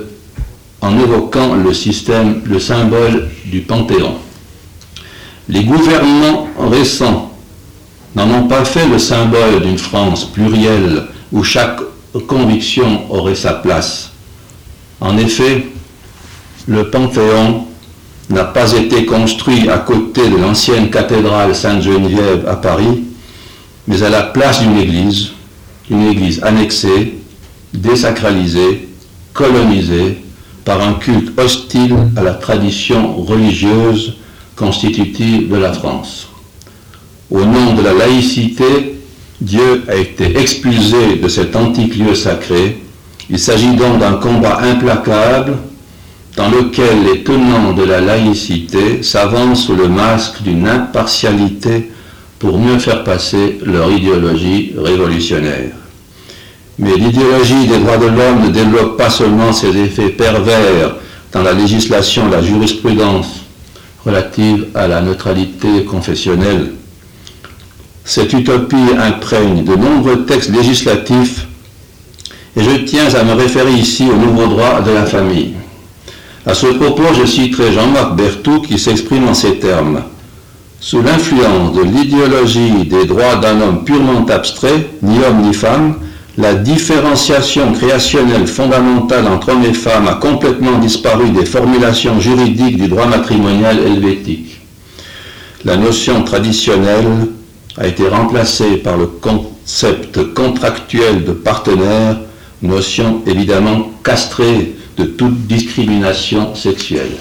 [SPEAKER 1] le symbole du Panthéon. Les gouvernements récents n'en ont pas fait le symbole d'une France plurielle où chaque conviction aurait sa place. En effet, le Panthéon n'a pas été construit à côté de l'ancienne cathédrale Sainte-Geneviève à Paris, mais à la place d'une église annexée, désacralisée, colonisée par un culte hostile à la tradition religieuse constitutive de la France. Au nom de la laïcité, Dieu a été expulsé de cet antique lieu sacré. Il s'agit donc d'un combat implacable dans lequel les tenants de la laïcité s'avancent sous le masque d'une impartialité pour mieux faire passer leur idéologie révolutionnaire. Mais l'idéologie des droits de l'homme ne développe pas seulement ses effets pervers dans la législation et la jurisprudence relative à la neutralité confessionnelle. Cette utopie imprègne de nombreux textes législatifs et je tiens à me référer ici au nouveau droit de la famille. À ce propos, je citerai Jean-Marc Berthoud qui s'exprime en ces termes. Sous l'influence de l'idéologie des droits d'un homme purement abstrait, ni homme ni femme, la différenciation créationnelle fondamentale entre hommes et femmes a complètement disparu des formulations juridiques du droit matrimonial helvétique. La notion traditionnelle a été remplacée par le concept contractuel de partenaire, notion évidemment castrée de toute discrimination sexuelle.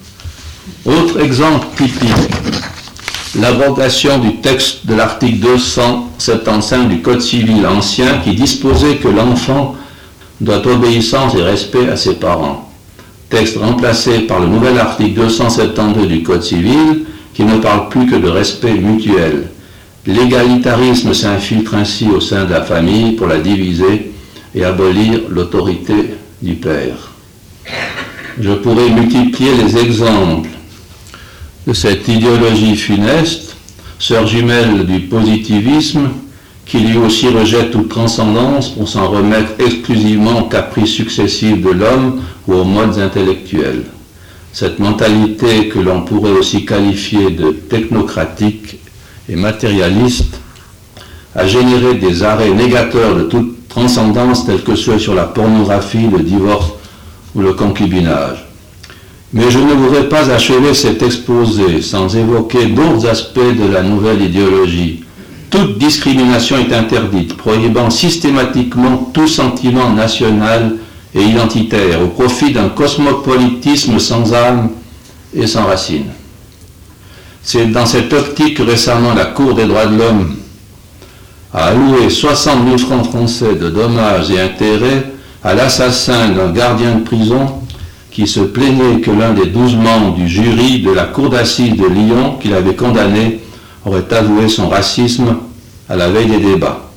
[SPEAKER 1] Autre exemple typique, l'abrogation du texte de l'article 275 du Code civil ancien qui disposait que l'enfant doit obéissance et respect à ses parents. Texte remplacé par le nouvel article 272 du Code civil qui ne parle plus que de respect mutuel. L'égalitarisme s'infiltre ainsi au sein de la famille pour la diviser et abolir l'autorité du père. Je pourrais multiplier les exemples de cette idéologie funeste, sœur jumelle du positivisme, qui lui aussi rejette toute transcendance pour s'en remettre exclusivement aux caprices successifs de l'homme ou aux modes intellectuels. Cette mentalité que l'on pourrait aussi qualifier de technocratique et matérialiste a généré des arrêts négateurs de toute transcendance tels que ceux sur la pornographie, le divorce ou le concubinage. Mais je ne voudrais pas achever cet exposé sans évoquer d'autres aspects de la nouvelle idéologie. Toute discrimination est interdite, prohibant systématiquement tout sentiment national et identitaire au profit d'un cosmopolitisme sans âme et sans racine. C'est dans cette optique que récemment la Cour des droits de l'homme a alloué 60 000 francs français de dommages et intérêts à l'assassin d'un gardien de prison qui se plaignait que l'un des 12 membres du jury de la cour d'assises de Lyon qu'il avait condamné aurait avoué son racisme à la veille des débats.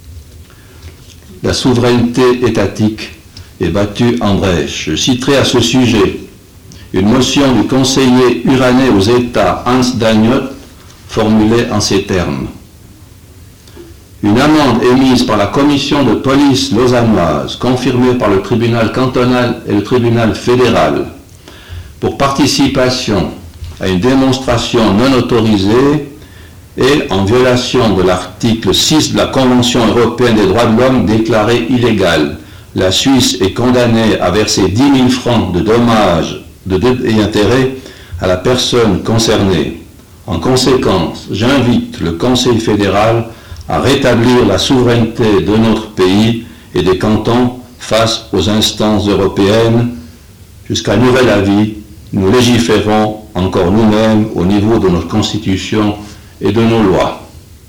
[SPEAKER 1] La souveraineté étatique est battue en brèche. Je citerai à ce sujet une motion du conseiller uranais aux États Hans Dagnot formulée en ces termes. Une amende émise par la commission de police lausannoise, confirmée par le tribunal cantonal et le tribunal fédéral, pour participation à une démonstration non autorisée et en violation de l'article 6 de la Convention européenne des droits de l'homme déclarée illégale. La Suisse est condamnée à verser 10 000 francs de dommages et intérêts à la personne concernée. En conséquence, j'invite le Conseil fédéral à rétablir la souveraineté de notre pays et des cantons face aux instances européennes. Jusqu'à nouvel avis, nous légiférons encore nous-mêmes au niveau de notre Constitution et de nos lois.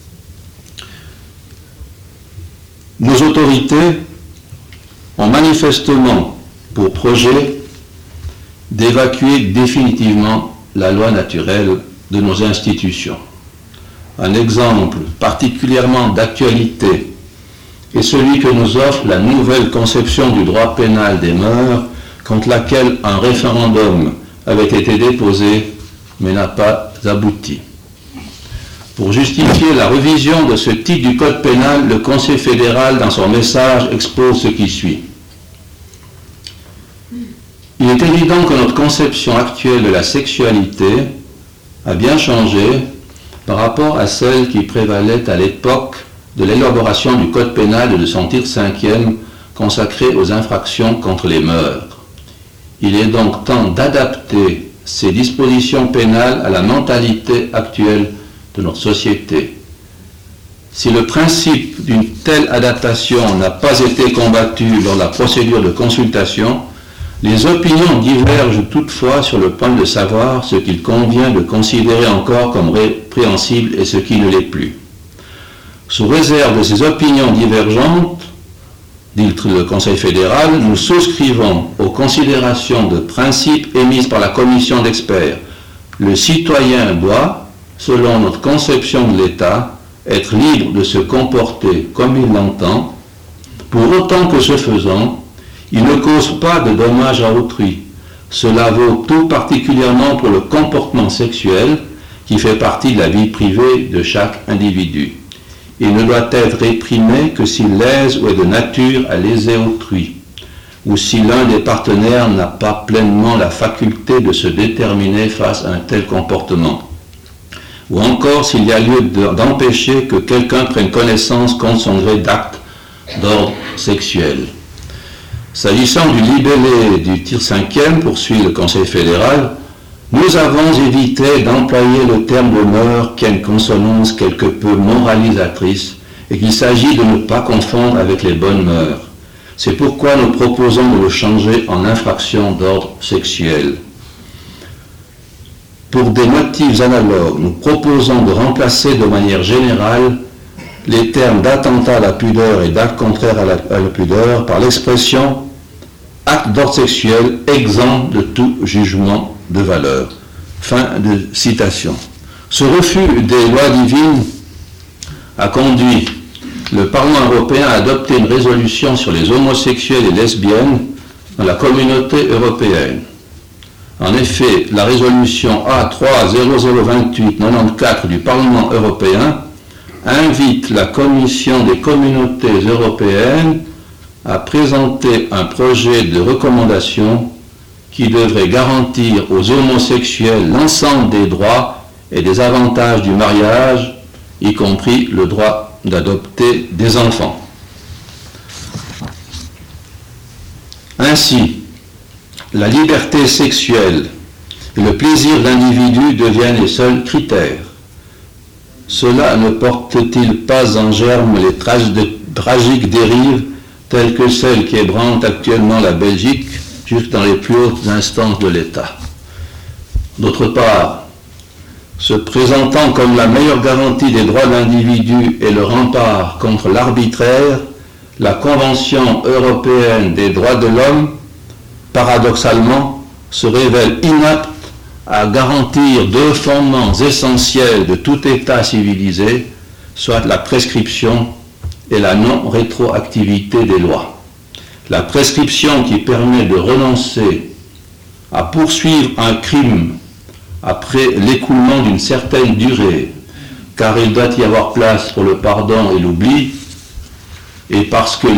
[SPEAKER 1] Nos autorités ont manifestement pour projet d'évacuer définitivement la loi naturelle de nos institutions. Un exemple particulièrement d'actualité est celui que nous offre la nouvelle conception du droit pénal des mœurs contre laquelle un référendum avait été déposé mais n'a pas abouti. Pour justifier la révision de ce titre du Code pénal, le Conseil fédéral, dans son message, expose ce qui suit. Il est évident que notre conception actuelle de la sexualité a bien changé par rapport à celle qui prévalait à l'époque de l'élaboration du Code pénal et de son titre 5e consacré aux infractions contre les mœurs. Il est donc temps d'adapter ces dispositions pénales à la mentalité actuelle de notre société. Si le principe d'une telle adaptation n'a pas été combattu lors de la procédure de consultation, les opinions divergent toutefois sur le point de savoir ce qu'il convient de considérer encore comme répréhensible et ce qui ne l'est plus. Sous réserve de ces opinions divergentes, dit le Conseil fédéral, nous souscrivons aux considérations de principe émises par la commission d'experts. Le citoyen doit, selon notre conception de l'État, être libre de se comporter comme il l'entend, pour autant que ce faisant, il ne cause pas de dommages à autrui. Cela vaut tout particulièrement pour le comportement sexuel qui fait partie de la vie privée de chaque individu. Il ne doit être réprimé que s'il lèse ou est de nature à léser autrui, ou si l'un des partenaires n'a pas pleinement la faculté de se déterminer face à un tel comportement, ou encore s'il y a lieu d'empêcher que quelqu'un prenne connaissance contre son gré d'actes d'ordre sexuel. S'agissant du libellé du tir 5e, poursuit le Conseil fédéral, nous avons évité d'employer le terme de mœurs qui a une consonance quelque peu moralisatrice et qu'il s'agit de ne pas confondre avec les bonnes mœurs. C'est pourquoi nous proposons de le changer en infraction d'ordre sexuel. Pour des motifs analogues, nous proposons de remplacer de manière générale les termes d'attentat à la pudeur et d'acte contraire à la pudeur par l'expression acte d'ordre sexuel exempt de tout jugement de valeur. Fin de citation. Ce refus des lois divines a conduit le Parlement européen a adopté une résolution sur les homosexuels et lesbiennes dans la communauté européenne. En effet, la résolution A3-0028-94 du Parlement européen invite la Commission des communautés européennes à présenter un projet de recommandation qui devrait garantir aux homosexuels l'ensemble des droits et des avantages du mariage, y compris le droit d'adopter des enfants. Ainsi, la liberté sexuelle et le plaisir de l'individu deviennent les seuls critères. Cela ne porte-t-il pas en germe les tragiques dérives telles que celles qui ébranlent actuellement la Belgique jusque dans les plus hautes instances de l'État? D'autre part, se présentant comme la meilleure garantie des droits de l'individu et le rempart contre l'arbitraire, la Convention européenne des droits de l'homme, paradoxalement, se révèle inapte à garantir deux fondements essentiels de tout État civilisé, soit la prescription et la non-rétroactivité des lois. La prescription qui permet de renoncer à poursuivre un crime après l'écoulement d'une certaine durée, car il doit y avoir place pour le pardon et l'oubli, et parce que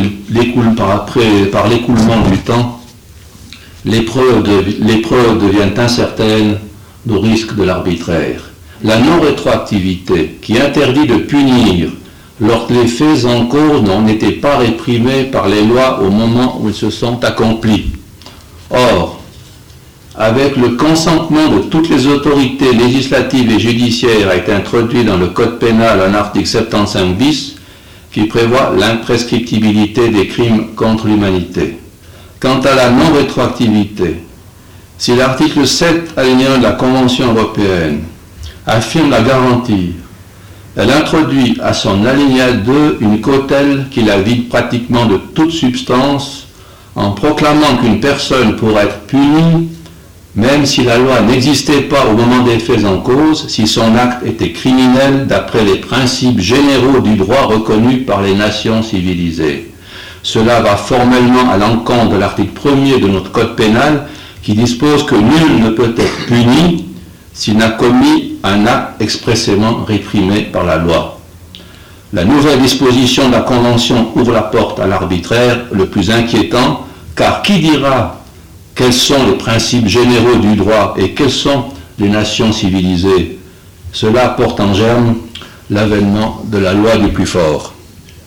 [SPEAKER 1] par l'écoulement du temps, les preuves deviennent incertaines au risque de l'arbitraire. La non-rétroactivité, qui interdit de punir lorsque les faits en cause n'ont été pas réprimés par les lois au moment où ils se sont accomplis. Or, avec le consentement de toutes les autorités législatives et judiciaires, a été introduit dans le Code pénal un article 75 bis qui prévoit l'imprescriptibilité des crimes contre l'humanité. Quant à la non-rétroactivité, si l'article 7 alinéa de la Convention européenne affirme la garantir, elle introduit à son alinéa 2 une cautèle qui la vide pratiquement de toute substance en proclamant qu'une personne pourra être punie même si la loi n'existait pas au moment des faits en cause, si son acte était criminel d'après les principes généraux du droit reconnus par les nations civilisées. Cela va formellement à l'encontre de l'article 1er de notre Code pénal qui dispose que nul ne peut être puni s'il n'a commis un acte expressément réprimé par la loi. La nouvelle disposition de la Convention ouvre la porte à l'arbitraire le plus inquiétant, car qui dira quels sont les principes généraux du droit et quelles sont les nations civilisées? Cela porte en germe l'avènement de la loi du plus fort.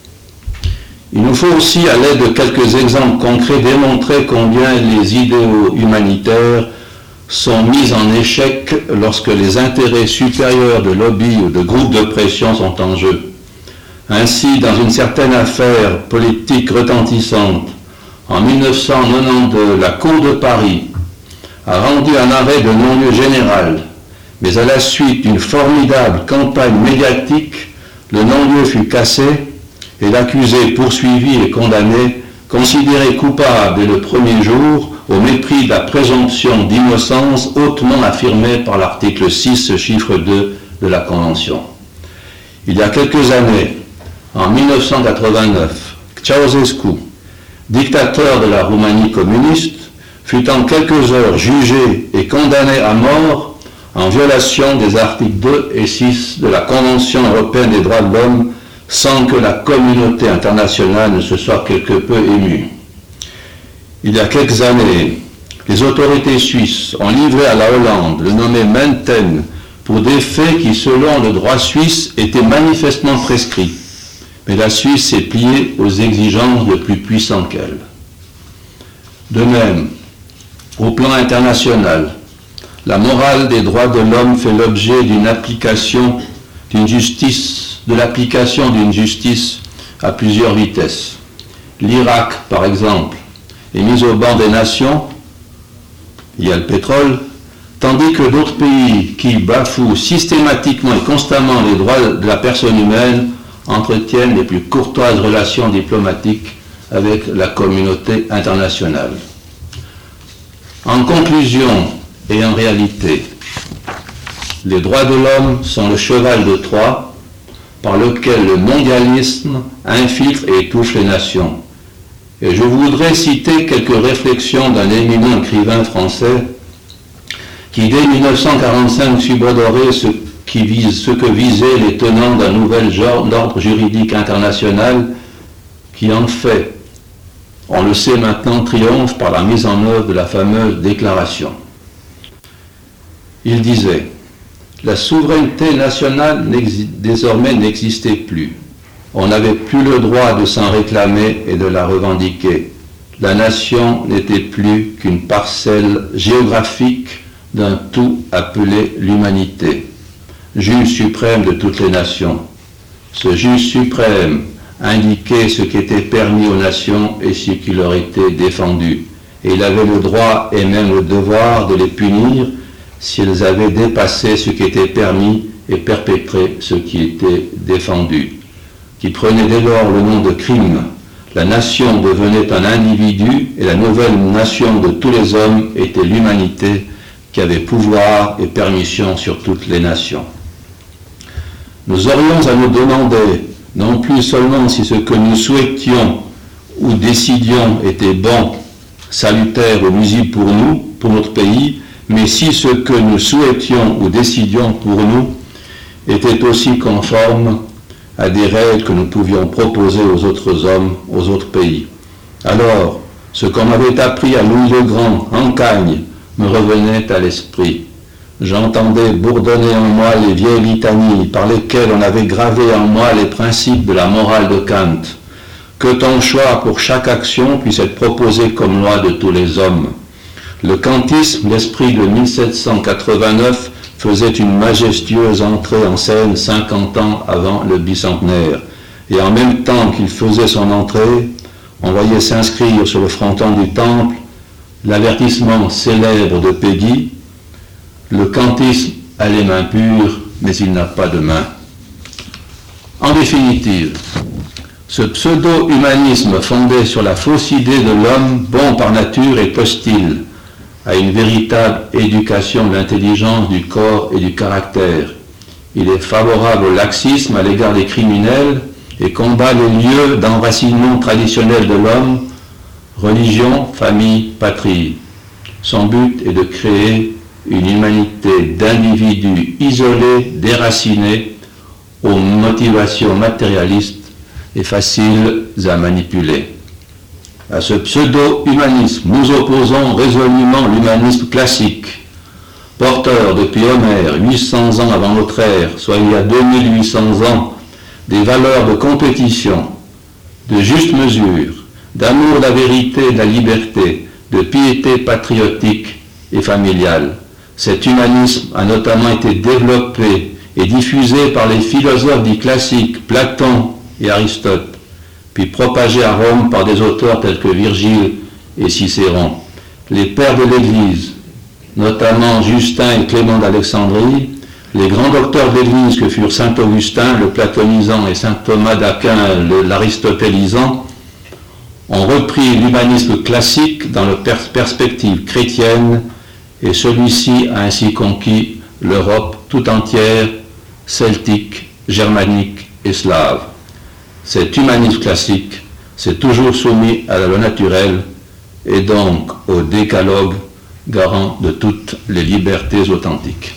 [SPEAKER 1] Il nous faut aussi, à l'aide de quelques exemples concrets, démontrer combien les idéaux humanitaires sont mis en échec lorsque les intérêts supérieurs de lobbies ou de groupes de pression sont en jeu. Ainsi, dans une certaine affaire politique retentissante, en 1992, la Cour de Paris a rendu un arrêt de non-lieu général, mais à la suite d'une formidable campagne médiatique, le non-lieu fut cassé et l'accusé poursuivi et condamné, considéré coupable dès le premier jour, au mépris de la présomption d'innocence hautement affirmée par l'article 6, chiffre 2 de la Convention. Il y a quelques années, en 1989, Ceausescu, dictateur de la Roumanie communiste, fut en quelques heures jugé et condamné à mort en violation des articles 2 et 6 de la Convention européenne des droits de l'homme, sans que la communauté internationale ne se soit quelque peu émue. Il y a quelques années, les autorités suisses ont livré à la Hollande le nommé Menten pour des faits qui, selon le droit suisse, étaient manifestement prescrits. Mais la Suisse s'est pliée aux exigences de plus puissants qu'elle. De même, au plan international, la morale des droits de l'homme fait l'objet de l'application d'une justice à plusieurs vitesses. L'Irak, par exemple, est mis au banc des nations, il y a le pétrole, tandis que d'autres pays qui bafouent systématiquement et constamment les droits de la personne humaine entretiennent les plus courtoises relations diplomatiques avec la communauté internationale. En conclusion et en réalité, les droits de l'homme sont le cheval de Troie par lequel le mondialisme infiltre et touche les nations. Et je voudrais citer quelques réflexions d'un éminent écrivain français qui, dès 1945, subodorait ce que visaient les tenants d'un nouvel genre d'ordre juridique international qui, en fait, on le sait maintenant, triomphe par la mise en œuvre de la fameuse déclaration. Il disait « La souveraineté nationale désormais n'existait plus. On n'avait plus le droit de s'en réclamer et de la revendiquer. La nation n'était plus qu'une parcelle géographique d'un tout appelé l'humanité, juge suprême de toutes les nations. Ce juge suprême indiquait ce qui était permis aux nations et ce qui leur était défendu, et il avait le droit et même le devoir de les punir si elles avaient dépassé ce qui était permis et perpétré ce qui était défendu, qui prenait dès lors le nom de crime. La nation devenait un individu et la nouvelle nation de tous les hommes était l'humanité qui avait pouvoir et permission sur toutes les nations. Nous aurions à nous demander non plus seulement si ce que nous souhaitions ou décidions était bon, salutaire ou nuisible pour nous, pour notre pays, mais si ce que nous souhaitions ou décidions pour nous était aussi conforme à des règles que nous pouvions proposer aux autres hommes, aux autres pays. Alors, ce qu'on m'avait appris à Louis le Grand, en Cagne, me revenait à l'esprit. J'entendais bourdonner en moi les vieilles litanies par lesquelles on avait gravé en moi les principes de la morale de Kant. Que ton choix pour chaque action puisse être proposé comme loi de tous les hommes. Le kantisme, l'esprit de 1789, faisait une majestueuse entrée en scène 50 ans avant le bicentenaire. Et en même temps qu'il faisait son entrée, on voyait s'inscrire sur le fronton du temple l'avertissement célèbre de Péguy: le kantisme a les mains pures, mais il n'a pas de main. En définitive, ce pseudo-humanisme fondé sur la fausse idée de l'homme, bon par nature, est hostile à une véritable éducation de l'intelligence, du corps et du caractère. Il est favorable au laxisme à l'égard des criminels et combat les lieux d'enracinement traditionnel de l'homme, religion, famille, patrie. Son but est de créer une humanité d'individus isolés, déracinés, aux motivations matérialistes et faciles à manipuler. À ce pseudo-humanisme, nous opposons résolument l'humanisme classique, porteur depuis Homère, 800 ans avant notre ère, soit il y a 2800 ans, des valeurs de compétition, de juste mesure, d'amour de la vérité et de la liberté, de piété patriotique et familiale. Cet humanisme a notamment été développé et diffusé par les philosophes dits classiques, Platon et Aristote, puis propagé à Rome par des auteurs tels que Virgile et Cicéron. Les pères de l'Église, notamment Justin et Clément d'Alexandrie, les grands docteurs de l'Église que furent saint Augustin, le platonisant, et saint Thomas d'Aquin, l'aristotélisant, ont repris l'humanisme classique dans leur perspective chrétienne, et celui-ci a ainsi conquis l'Europe tout entière celtique, germanique et slave. Cet humanisme classique s'est toujours soumis à la loi naturelle et donc au décalogue garant de toutes les libertés authentiques.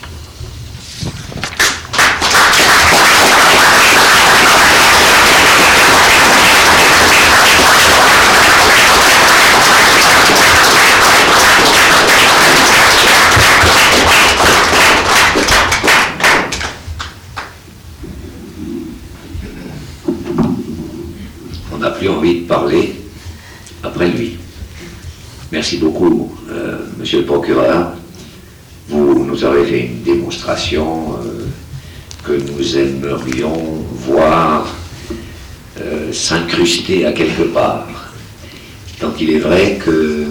[SPEAKER 2] On n'a plus envie de parler après lui. Merci beaucoup, monsieur le procureur. Vous nous avez fait une démonstration que nous aimerions voir s'incruster à quelque part. Donc il est vrai que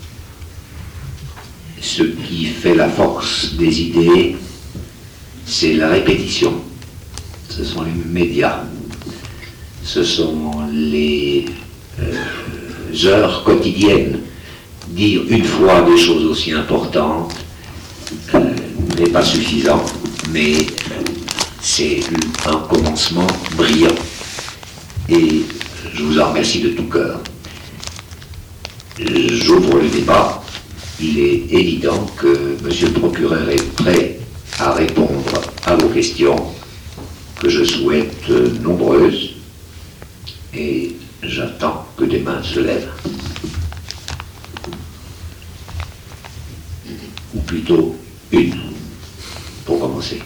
[SPEAKER 2] ce qui fait la force des idées, c'est la répétition. Ce sont les médias. Ce sont les heures quotidiennes. Dire une fois des choses aussi importantes n'est pas suffisant, mais c'est un commencement brillant. Et je vous en remercie de tout cœur. J'ouvre le débat. Il est évident que monsieur le procureur est prêt à répondre à vos questions, que je souhaite nombreuses, et j'attends que des mains se lèvent. Ou plutôt une, pour commencer.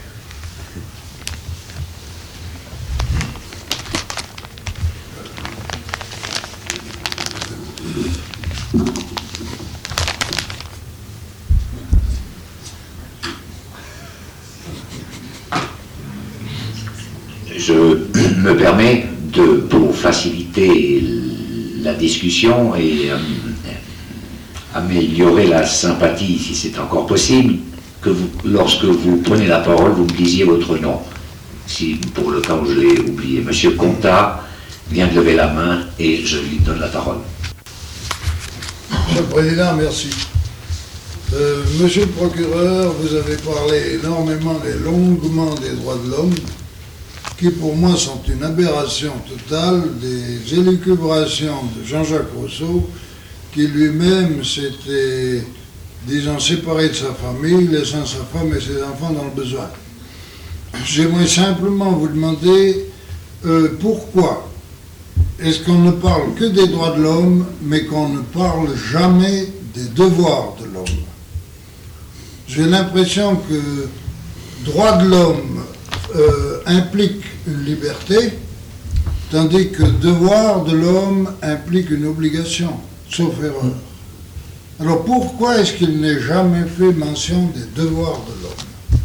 [SPEAKER 2] Je me permets pour faciliter la discussion et améliorer la sympathie, si c'est encore possible, que vous, lorsque vous prenez la parole, vous me disiez votre nom. Si, pour le cas où je l'ai oublié. Monsieur Contat vient de lever la main et je lui donne la parole.
[SPEAKER 3] Monsieur le Président, merci. Monsieur le procureur, vous avez parlé énormément et longuement des droits de l'homme, qui pour moi sont une aberration totale des élucubrations de Jean-Jacques Rousseau, qui lui-même s'était, disons, séparé de sa famille, laissant sa femme et ses enfants dans le besoin. J'aimerais simplement vous demander pourquoi est-ce qu'on ne parle que des droits de l'homme, mais qu'on ne parle jamais des devoirs de l'homme. J'ai l'impression que droit de l'homme implique une liberté, tandis que devoir de l'homme implique une obligation, sauf erreur. Alors pourquoi est-ce qu'il n'est jamais fait mention des devoirs de l'homme?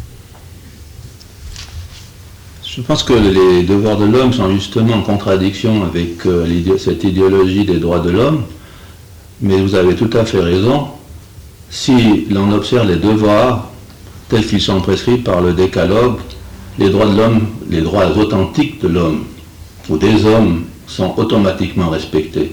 [SPEAKER 1] Je pense que les devoirs de l'homme sont justement en contradiction avec cette idéologie des droits de l'homme, mais vous avez tout à fait raison. Si l'on observe les devoirs tels qu'ils sont prescrits par le décalogue, les droits de l'homme, les droits authentiques de l'homme ou des hommes sont automatiquement respectés.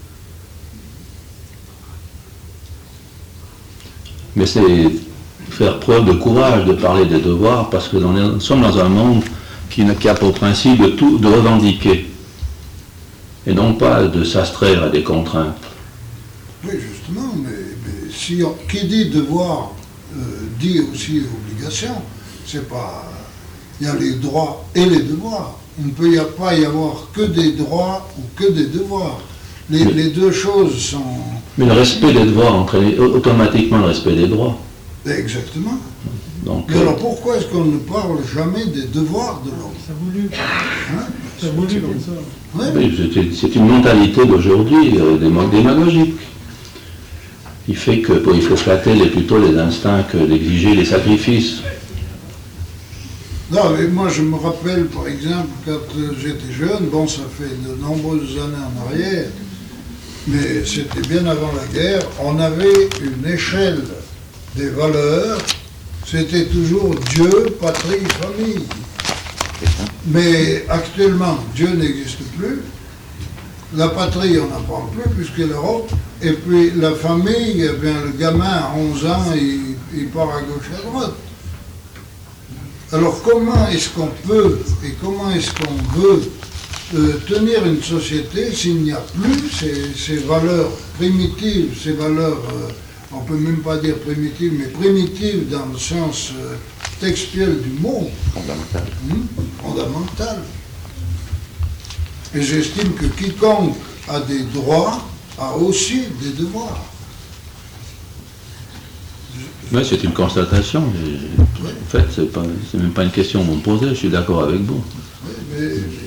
[SPEAKER 1] Mais c'est faire preuve de courage de parler des devoirs, parce que nous sommes dans un monde qui a pour principe de revendiquer, et non pas de s'astreindre à des contraintes.
[SPEAKER 3] Oui, justement, mais si qui dit devoir dit aussi obligation. C'est pas... Il y a les droits et les devoirs. Il ne peut pas y avoir que des droits ou que des devoirs. Les deux choses sont...
[SPEAKER 1] Mais le respect des devoirs entraîne automatiquement le respect des droits.
[SPEAKER 3] Exactement.
[SPEAKER 1] Donc,
[SPEAKER 3] mais alors pourquoi est-ce qu'on ne parle jamais des devoirs de l'homme?
[SPEAKER 4] Ça voulu.
[SPEAKER 3] Hein?
[SPEAKER 4] Ça voulu comme ça.
[SPEAKER 3] Ouais.
[SPEAKER 1] c'est une mentalité d'aujourd'hui, démagogique. Il fait qu'il faut flatter plutôt les instincts que d'exiger les sacrifices.
[SPEAKER 3] Non, mais moi je me rappelle par exemple quand j'étais jeune, bon ça fait de nombreuses années en arrière, mais c'était bien avant la guerre, on avait une échelle des valeurs, c'était toujours Dieu, patrie, famille. Mais actuellement, Dieu n'existe plus, la patrie on n'en parle plus puisque l'Europe, et puis la famille, eh bien, le gamin à 11 ans, il part à gauche et à droite. Alors comment est-ce qu'on peut et comment est-ce qu'on veut tenir une société s'il n'y a plus ces valeurs primitives, ces valeurs, on ne peut même pas dire primitives, mais primitives dans le sens textuel du mot.
[SPEAKER 2] Fondamental.
[SPEAKER 3] Fondamental. Et j'estime que quiconque a des droits a aussi des devoirs.
[SPEAKER 1] Oui, c'est une constatation. En fait, c'est même pas une question que vous me posez, je suis d'accord avec vous.
[SPEAKER 3] Mais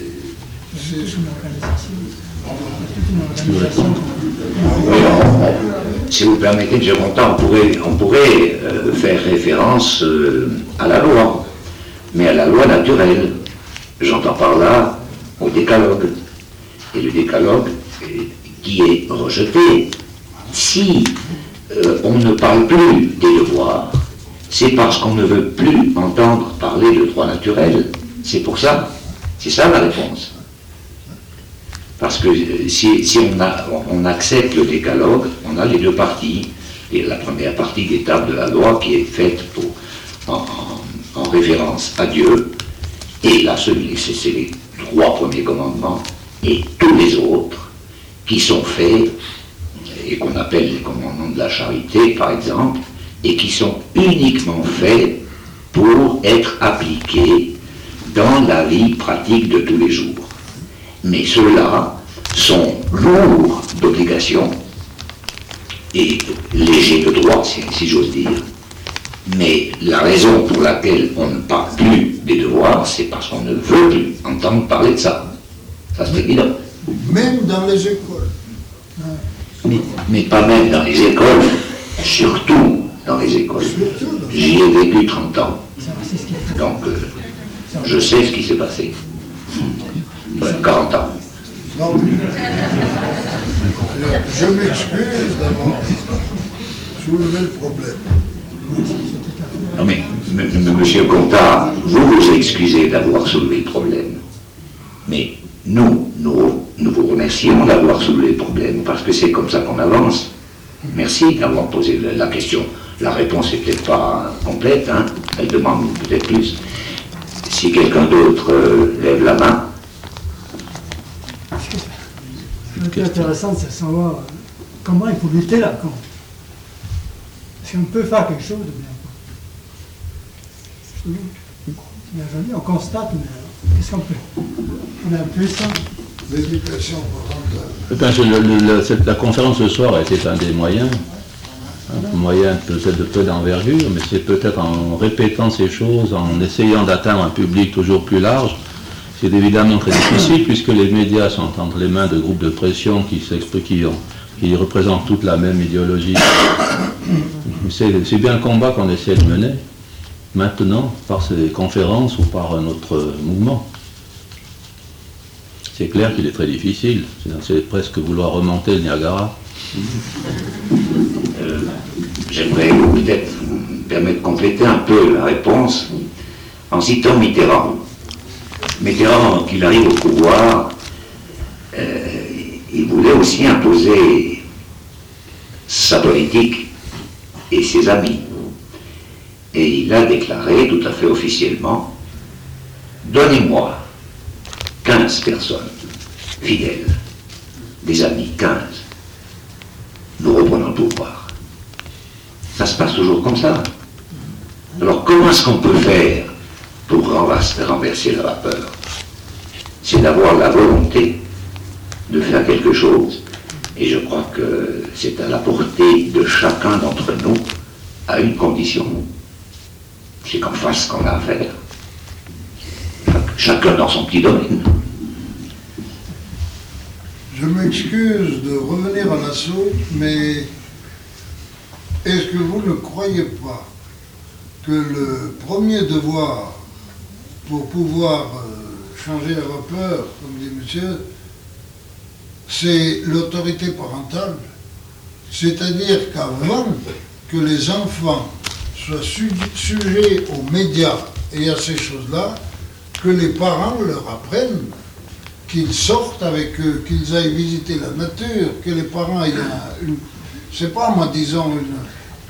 [SPEAKER 2] Si vous permettez, M. Contant, on pourrait faire référence à la loi, mais à la loi naturelle. J'entends par là au décalogue. Et le décalogue qui est rejeté, si on ne parle plus des devoirs, c'est parce qu'on ne veut plus entendre parler de droit naturel. C'est pour ça. C'est ça la réponse. Parce que si on accepte le décalogue, on a les deux parties. Et la première partie des tables de la loi qui est faite en référence à Dieu. Et là, c'est les 3 premiers commandements. Et tous les autres qui sont faits, et qu'on appelle les commandements de la charité, par exemple, et qui sont uniquement faits pour être appliqués dans la vie pratique de tous les jours. Mais ceux-là sont lourds d'obligations et légers de droits, si j'ose dire. Mais la raison pour laquelle on ne parle plus des devoirs, c'est parce qu'on ne veut plus entendre parler de ça. Ça, c'est évident.
[SPEAKER 3] même dans les écoles.
[SPEAKER 2] Mais pas même dans les écoles, surtout dans les écoles. J'y ai vécu 30 ans. Donc, je sais ce qui s'est passé. 40 ans.
[SPEAKER 3] Non, je m'excuse d'avoir soulevé le problème.
[SPEAKER 2] Non mais, monsieur Contat, vous vous excusez d'avoir soulevé le problème. Mais nous vous remercions d'avoir soulevé le problème, parce que c'est comme ça qu'on avance. Merci d'avoir posé la question. La réponse n'est peut-être pas complète, hein. Elle demande peut-être plus. Si quelqu'un d'autre lève la main.
[SPEAKER 4] Ce qui est intéressant, c'est de savoir comment il faut lutter là contre. Est-ce qu'on peut faire quelque chose de bien? Bien joli, on constate, mais qu'est-ce qu'on peut? On est impuissant.
[SPEAKER 3] L'éducation parentale.
[SPEAKER 1] La conférence ce soir a été un des moyens. Un moyen peut-être de peu d'envergure, mais c'est peut-être en répétant ces choses, en essayant d'atteindre un public toujours plus large. C'est évidemment très difficile puisque les médias sont entre les mains de groupes de pression qui représentent toute la même idéologie. C'est bien le combat qu'on essaie de mener maintenant par ces conférences ou par notre mouvement. C'est clair qu'il est très difficile. C'est presque vouloir remonter le Niagara.
[SPEAKER 2] J'aimerais peut-être me permettre de compléter un peu la réponse en citant Mitterrand. Mitterrand, qu'il arrive au pouvoir, il voulait aussi imposer sa politique et ses amis. Et il a déclaré tout à fait officiellement, donnez-moi 15 personnes fidèles, des amis, 15. Nous reprenons le pouvoir. Ça se passe toujours comme ça. Alors comment est-ce qu'on peut faire pour renverser la vapeur? C'est d'avoir la volonté de faire quelque chose. Et je crois que c'est à la portée de chacun d'entre nous à une condition. C'est qu'on fasse ce qu'on a à faire. Chacun dans son petit domaine.
[SPEAKER 3] Je m'excuse de revenir à l'assaut, mais est-ce que vous ne croyez pas que le premier devoir pour pouvoir changer la vapeur, comme dit monsieur, c'est l'autorité parentale? C'est-à-dire qu'avant que les enfants soient sujets aux médias et à ces choses-là, que les parents leur apprennent, qu'ils sortent avec eux, qu'ils aillent visiter la nature, que les parents aient c'est pas moi disons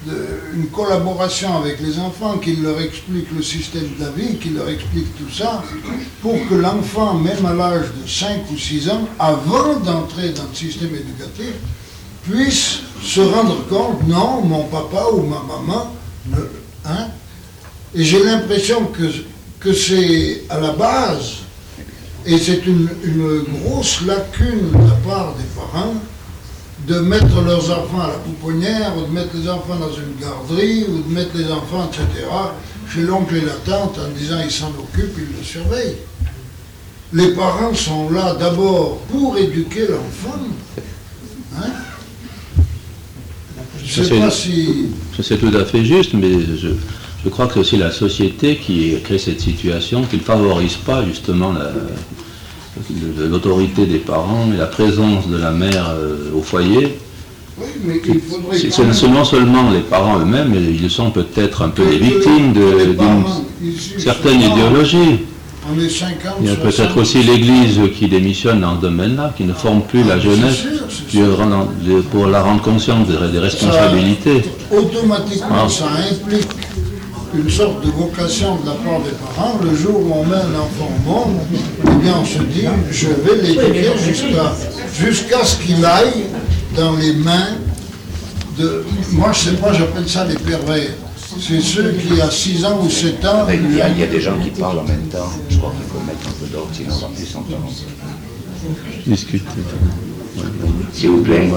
[SPEAKER 3] une collaboration avec les enfants, qu'il leur explique le système de la vie, qu'il leur explique tout ça, pour que l'enfant, même à l'âge de 5 ou 6 ans, avant d'entrer dans le système éducatif, puisse se rendre compte, non, mon papa ou ma maman, hein. Et j'ai l'impression que c'est à la base, et c'est une grosse lacune de la part des parents, de mettre leurs enfants à la pouponnière, ou de mettre les enfants dans une garderie, ou de mettre les enfants, etc., chez l'oncle et la tante, en disant ils s'en occupent, ils le surveillent. Les parents sont là d'abord pour éduquer l'enfant. Hein? Je ne sais pas si...
[SPEAKER 1] C'est tout à fait juste, mais je crois que c'est aussi la société qui crée cette situation, qui ne favorise pas justement l'autorité des parents et la présence de la mère au foyer.
[SPEAKER 3] Oui, mais il faudrait
[SPEAKER 1] C'est non seulement les parents eux-mêmes, mais ils sont peut-être un peu des victimes d'une certaine idéologie.
[SPEAKER 3] On est 50,
[SPEAKER 1] il y a peut-être aussi l'Église qui démissionne dans ce domaine-là, qui ne forme plus la jeunesse pour la rendre consciente des responsabilités.
[SPEAKER 3] Automatiquement, ça implique une sorte de vocation de la part des parents. Le jour où on met un enfant au monde, eh bien on se dit, je vais l'éduquer jusqu'à ce qu'il aille dans les mains de... Moi, je sais pas, j'appelle ça les pervers. C'est ceux qui, à 6 ans ou 7 ans...
[SPEAKER 2] Il y a des gens qui parlent en même temps. Je crois qu'il faut mettre un peu d'ordre, sinon on va plus s'entendre.
[SPEAKER 1] Discuter.
[SPEAKER 2] S'il vous plaît.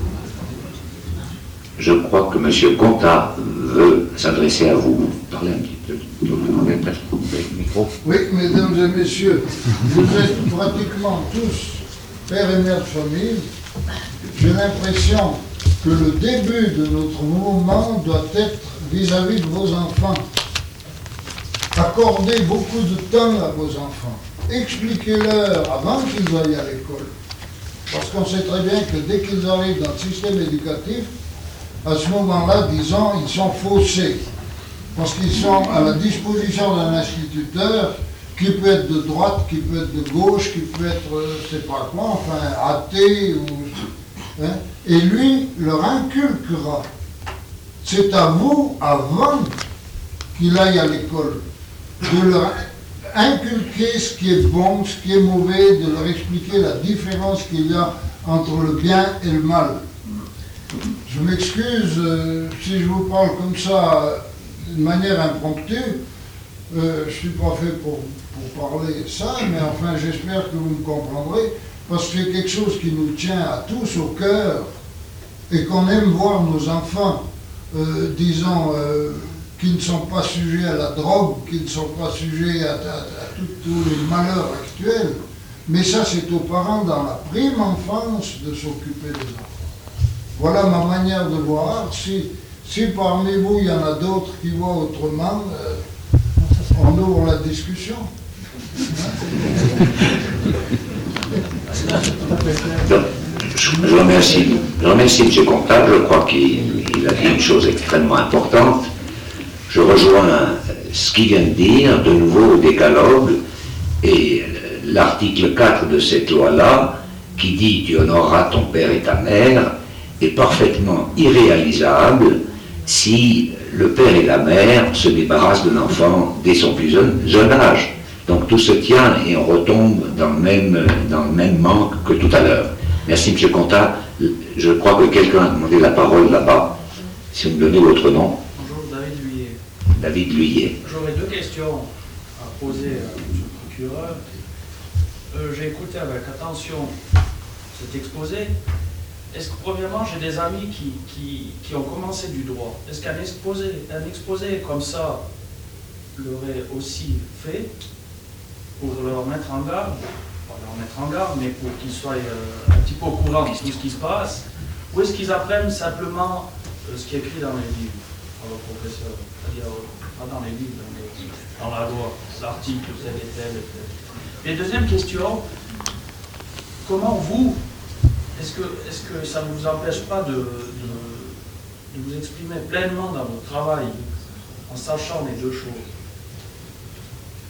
[SPEAKER 2] Je crois que M. Contat veut s'adresser à vous. Parlez un petit peu. Le micro.
[SPEAKER 3] Oui, mesdames et messieurs, vous êtes pratiquement tous pères et mères de famille. J'ai l'impression que le début de notre mouvement doit être vis-à-vis de vos enfants. Accordez beaucoup de temps à vos enfants. Expliquez-leur avant qu'ils aillent à l'école. Parce qu'on sait très bien que dès qu'ils arrivent dans le système éducatif, à ce moment-là, disons, ils sont faussés. Parce qu'ils sont à la disposition d'un instituteur qui peut être de droite, qui peut être de gauche, qui peut être, je ne sais pas quoi, enfin, athée. Hein, et lui leur inculquera. C'est à vous, avant qu'il aille à l'école, de leur inculquer ce qui est bon, ce qui est mauvais, de leur expliquer la différence qu'il y a entre le bien et le mal. Je m'excuse si je vous parle comme ça d'une manière impromptue. Je ne suis pas fait pour parler ça, mais enfin j'espère que vous me comprendrez, parce que c'est quelque chose qui nous tient à tous au cœur et qu'on aime voir nos enfants, disons, qui ne sont pas sujets à la drogue, qui ne sont pas sujets à tous les malheurs actuels. Mais ça, c'est aux parents dans la prime enfance de s'occuper des enfants. Voilà ma manière de voir. Si parmi vous, il y en a d'autres qui voient autrement, on ouvre la discussion.
[SPEAKER 2] Je remercie M. Contat. Je crois qu'il a dit une chose extrêmement importante. Je rejoins ce qu'il vient de dire, de nouveau au décalogue, et l'article 4 de cette loi-là, qui dit « Tu honoreras ton père et ta mère », est parfaitement irréalisable si le père et la mère se débarrassent de l'enfant dès son plus jeune âge. Donc tout se tient et on retombe dans le même manque que tout à l'heure. Merci M. Contat. Je crois que quelqu'un a demandé la parole là-bas. Si vous me donnez votre nom.
[SPEAKER 5] Bonjour, David Luyet.
[SPEAKER 2] David Luyet.
[SPEAKER 5] J'aurais deux questions à poser à M. le procureur. J'ai écouté avec attention cet exposé. Est-ce que, premièrement, j'ai des amis qui ont commencé du droit. Est-ce qu'un exposé comme ça l'aurait aussi fait pour leur mettre en garde, pas leur mettre en garde, mais pour qu'ils soient un petit peu au courant de tout ce qui se passe, ou est-ce qu'ils apprennent simplement ce qui est écrit dans les livres, par le professeur, c'est-à-dire pas dans les livres, dans la loi, l'article tel et tel et tel. Et deuxième question, comment vous, est-ce que ça ne vous empêche pas de vous exprimer pleinement dans votre travail en sachant les deux choses?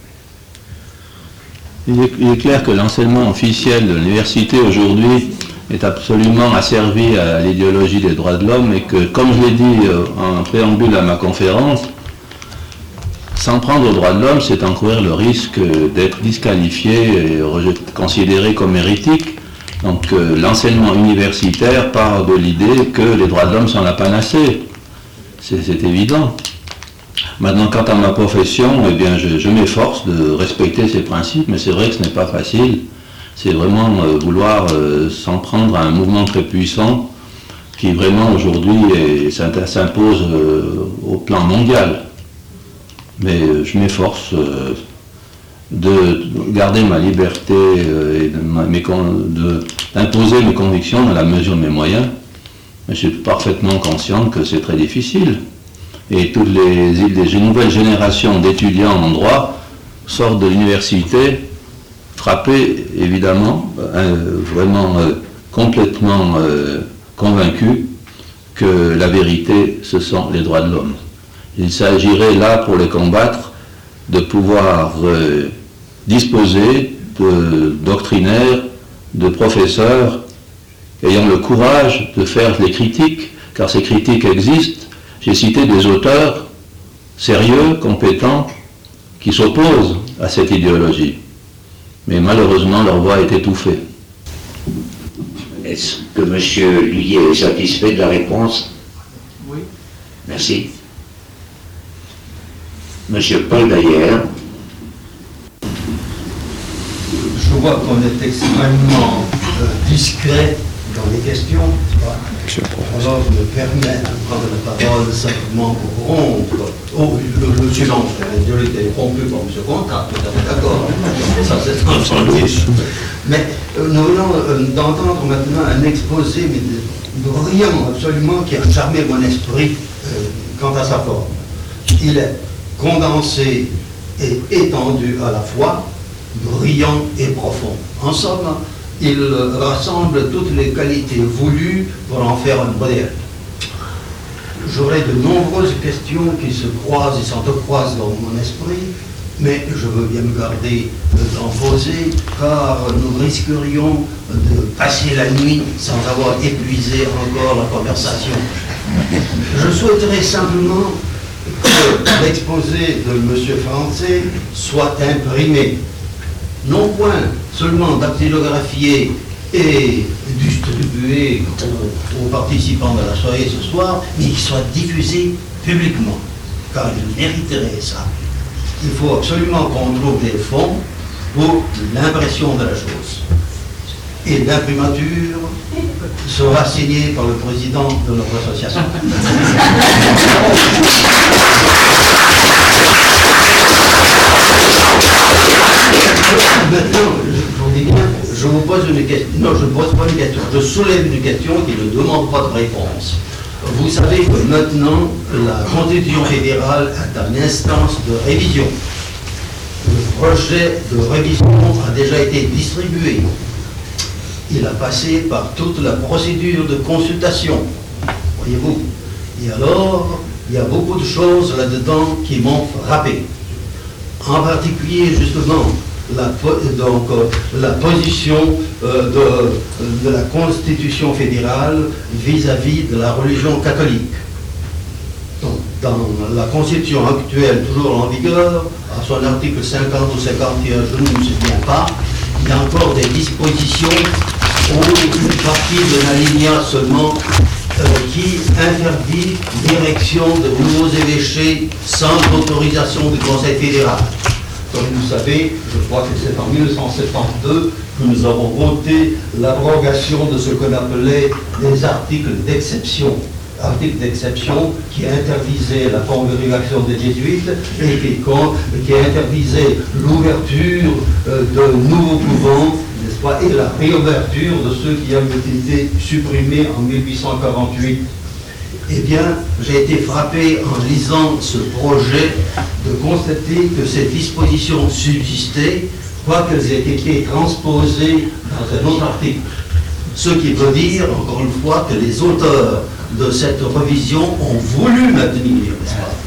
[SPEAKER 1] Il est clair que l'enseignement officiel de l'université aujourd'hui est absolument asservi à l'idéologie des droits de l'homme et que, comme je l'ai dit en préambule à ma conférence, s'en prendre aux droits de l'homme, c'est encourir le risque d'être disqualifié et considéré comme hérétique. Donc l'enseignement universitaire part de l'idée que les droits de l'homme sont la panacée. C'est évident. Maintenant, quant à ma profession, eh bien, je m'efforce de respecter ces principes, mais c'est vrai que ce n'est pas facile. C'est vraiment vouloir s'en prendre à un mouvement très puissant qui vraiment aujourd'hui s'impose au plan mondial. Mais je m'efforce de garder ma liberté et d'imposer mes convictions dans la mesure de mes moyens. Mais je suis parfaitement conscient que c'est très difficile. Et toutes les nouvelles générations d'étudiants en droit sortent de l'université frappés, évidemment, vraiment complètement convaincus que la vérité, ce sont les droits de l'homme. Il s'agirait là, pour les combattre, de pouvoir disposer de doctrinaires, de professeurs ayant le courage de faire des critiques, car ces critiques existent. J'ai cité des auteurs sérieux, compétents, qui s'opposent à cette idéologie. Mais malheureusement, leur voix est étouffée.
[SPEAKER 2] Est-ce que M. Lhuillier est satisfait de la réponse?
[SPEAKER 5] Oui.
[SPEAKER 2] Merci. M. Paul Daillère.
[SPEAKER 6] Je vois qu'on est extrêmement discret dans les questions. Alors je me permets de prendre la parole simplement pour rompre. Le silence, je l'ai rompu par M. Contat, tout à fait d'accord. Ça c'est entendu. Mais nous venons d'entendre maintenant un exposé brillant, absolument, qui a charmé mon esprit quant à sa forme. Il est condensé et étendu à la fois, brillant et profond. En somme, il rassemble toutes les qualités voulues pour en faire un modèle. J'aurai de nombreuses questions qui se croisent et s'entrecroisent dans mon esprit, mais je veux bien me garder d'en poser, car nous risquerions de passer la nuit sans avoir épuisé encore la conversation. Je souhaiterais simplement que l'exposé de M. Français soit imprimé, non point seulement dactylographié et distribué aux participants de la soirée ce soir, mais qu'il soit diffusé publiquement, car il mériterait ça. Il faut absolument qu'on trouve des fonds pour l'impression de la chose. Et l'imprimature sera signée par le président de notre association. Maintenant, je vous dis bien, je vous pose une question. Non, je ne pose pas une question. Je soulève une question qui ne demande pas de réponse. Vous savez que maintenant, la Constitution fédérale est en instance de révision. Le projet de révision a déjà été distribué. Il a passé par toute la procédure de consultation. Voyez-vous. Et alors, il y a beaucoup de choses là-dedans qui m'ont frappé. En particulier, justement, la position de la Constitution fédérale vis-à-vis de la religion catholique. Donc, dans la Constitution actuelle, toujours en vigueur, à son article 50 ou 51, je ne me souviens pas, il y a encore des dispositions ou une partie de l'alinéa seulement qui interdit l'érection de nouveaux évêchés sans autorisation du Conseil fédéral. Comme vous savez, je crois que c'est en 1972 que nous avons voté l'abrogation de ce qu'on appelait les articles d'exception. Articles d'exception qui interdisaient la congrégation des jésuites et qui interdisaient l'ouverture de nouveaux couvents, n'est-ce pas, et la réouverture de ceux qui avaient été supprimés en 1848. Eh bien, j'ai été frappé en lisant ce projet de constater que ces dispositions subsistaient, quoiqu'elles aient été transposées dans un autre article. Ce qui veut dire, encore une fois, que les auteurs de cette révision ont voulu maintenir, n'est-ce pas,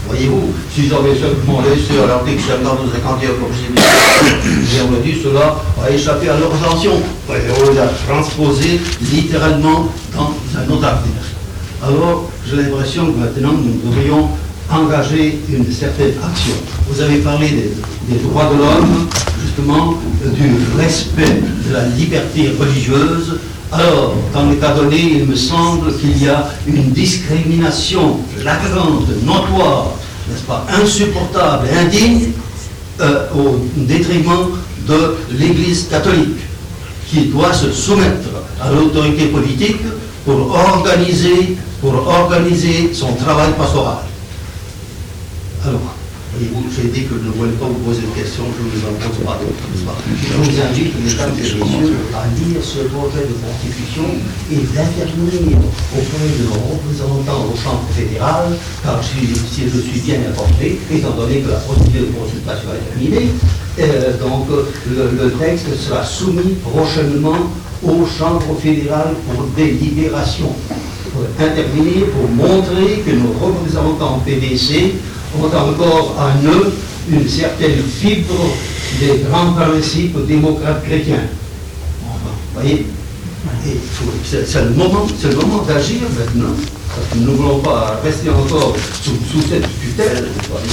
[SPEAKER 6] Voyez-vous, si j'avais simplement laissé à l'article 52-51 comme j'ai on dit, cela a échappé à leur attention. Ouais, on l'a transposé littéralement dans un autre article. Alors, j'ai l'impression que maintenant, nous devrions engager une certaine action. Vous avez parlé des droits de l'homme, justement, du respect de la liberté religieuse. Alors, dans le cas donné, il me semble qu'il y a une discrimination flagrante, notoire, n'est-ce pas, insupportable, indigne, au détriment de l'Église catholique, qui doit se soumettre à l'autorité politique pour organiser son travail pastoral. Alors, voyez-vous, j'ai dit que je ne voulais pas vous poser de questions, je ne vous en pose pas d'autres. Je vous invite, mesdames et messieurs, à lire ce projet de constitution et d'intervenir auprès de nos représentants au Chambre fédérale, car si je suis bien informé, étant donné que la procédure de consultation est terminée, donc le texte sera soumis prochainement aux chambres fédérales pour délibération. Pour intervenir, pour montrer que nos représentants PDC ont encore en eux une certaine fibre des grands principes démocrates chrétiens. Enfin, vous voyez, c'est le moment d'agir maintenant, parce que nous ne voulons pas rester encore sous cette tutelle.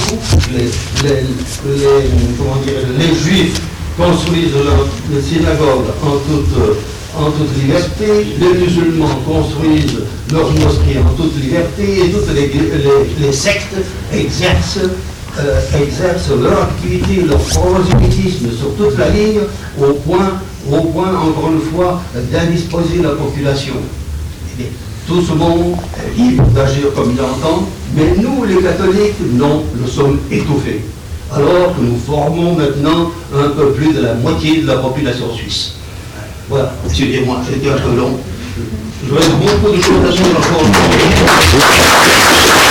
[SPEAKER 6] Les Juifs construisent les synagogues en toute liberté, les musulmans construisent leurs mosquées en toute liberté, et toutes les sectes exercent leur activité, leur prosélytisme sur toute la ligne, au point, encore une fois, d'indisposer la population. Et tout ce monde est libre d'agir comme il entend, mais nous, les catholiques, non, nous sommes étouffés. Alors que nous formons maintenant un peu plus de la moitié de la population suisse. Voilà, excusez-moi, j'étais un peu long. J'aurais beaucoup de choses à dire encore.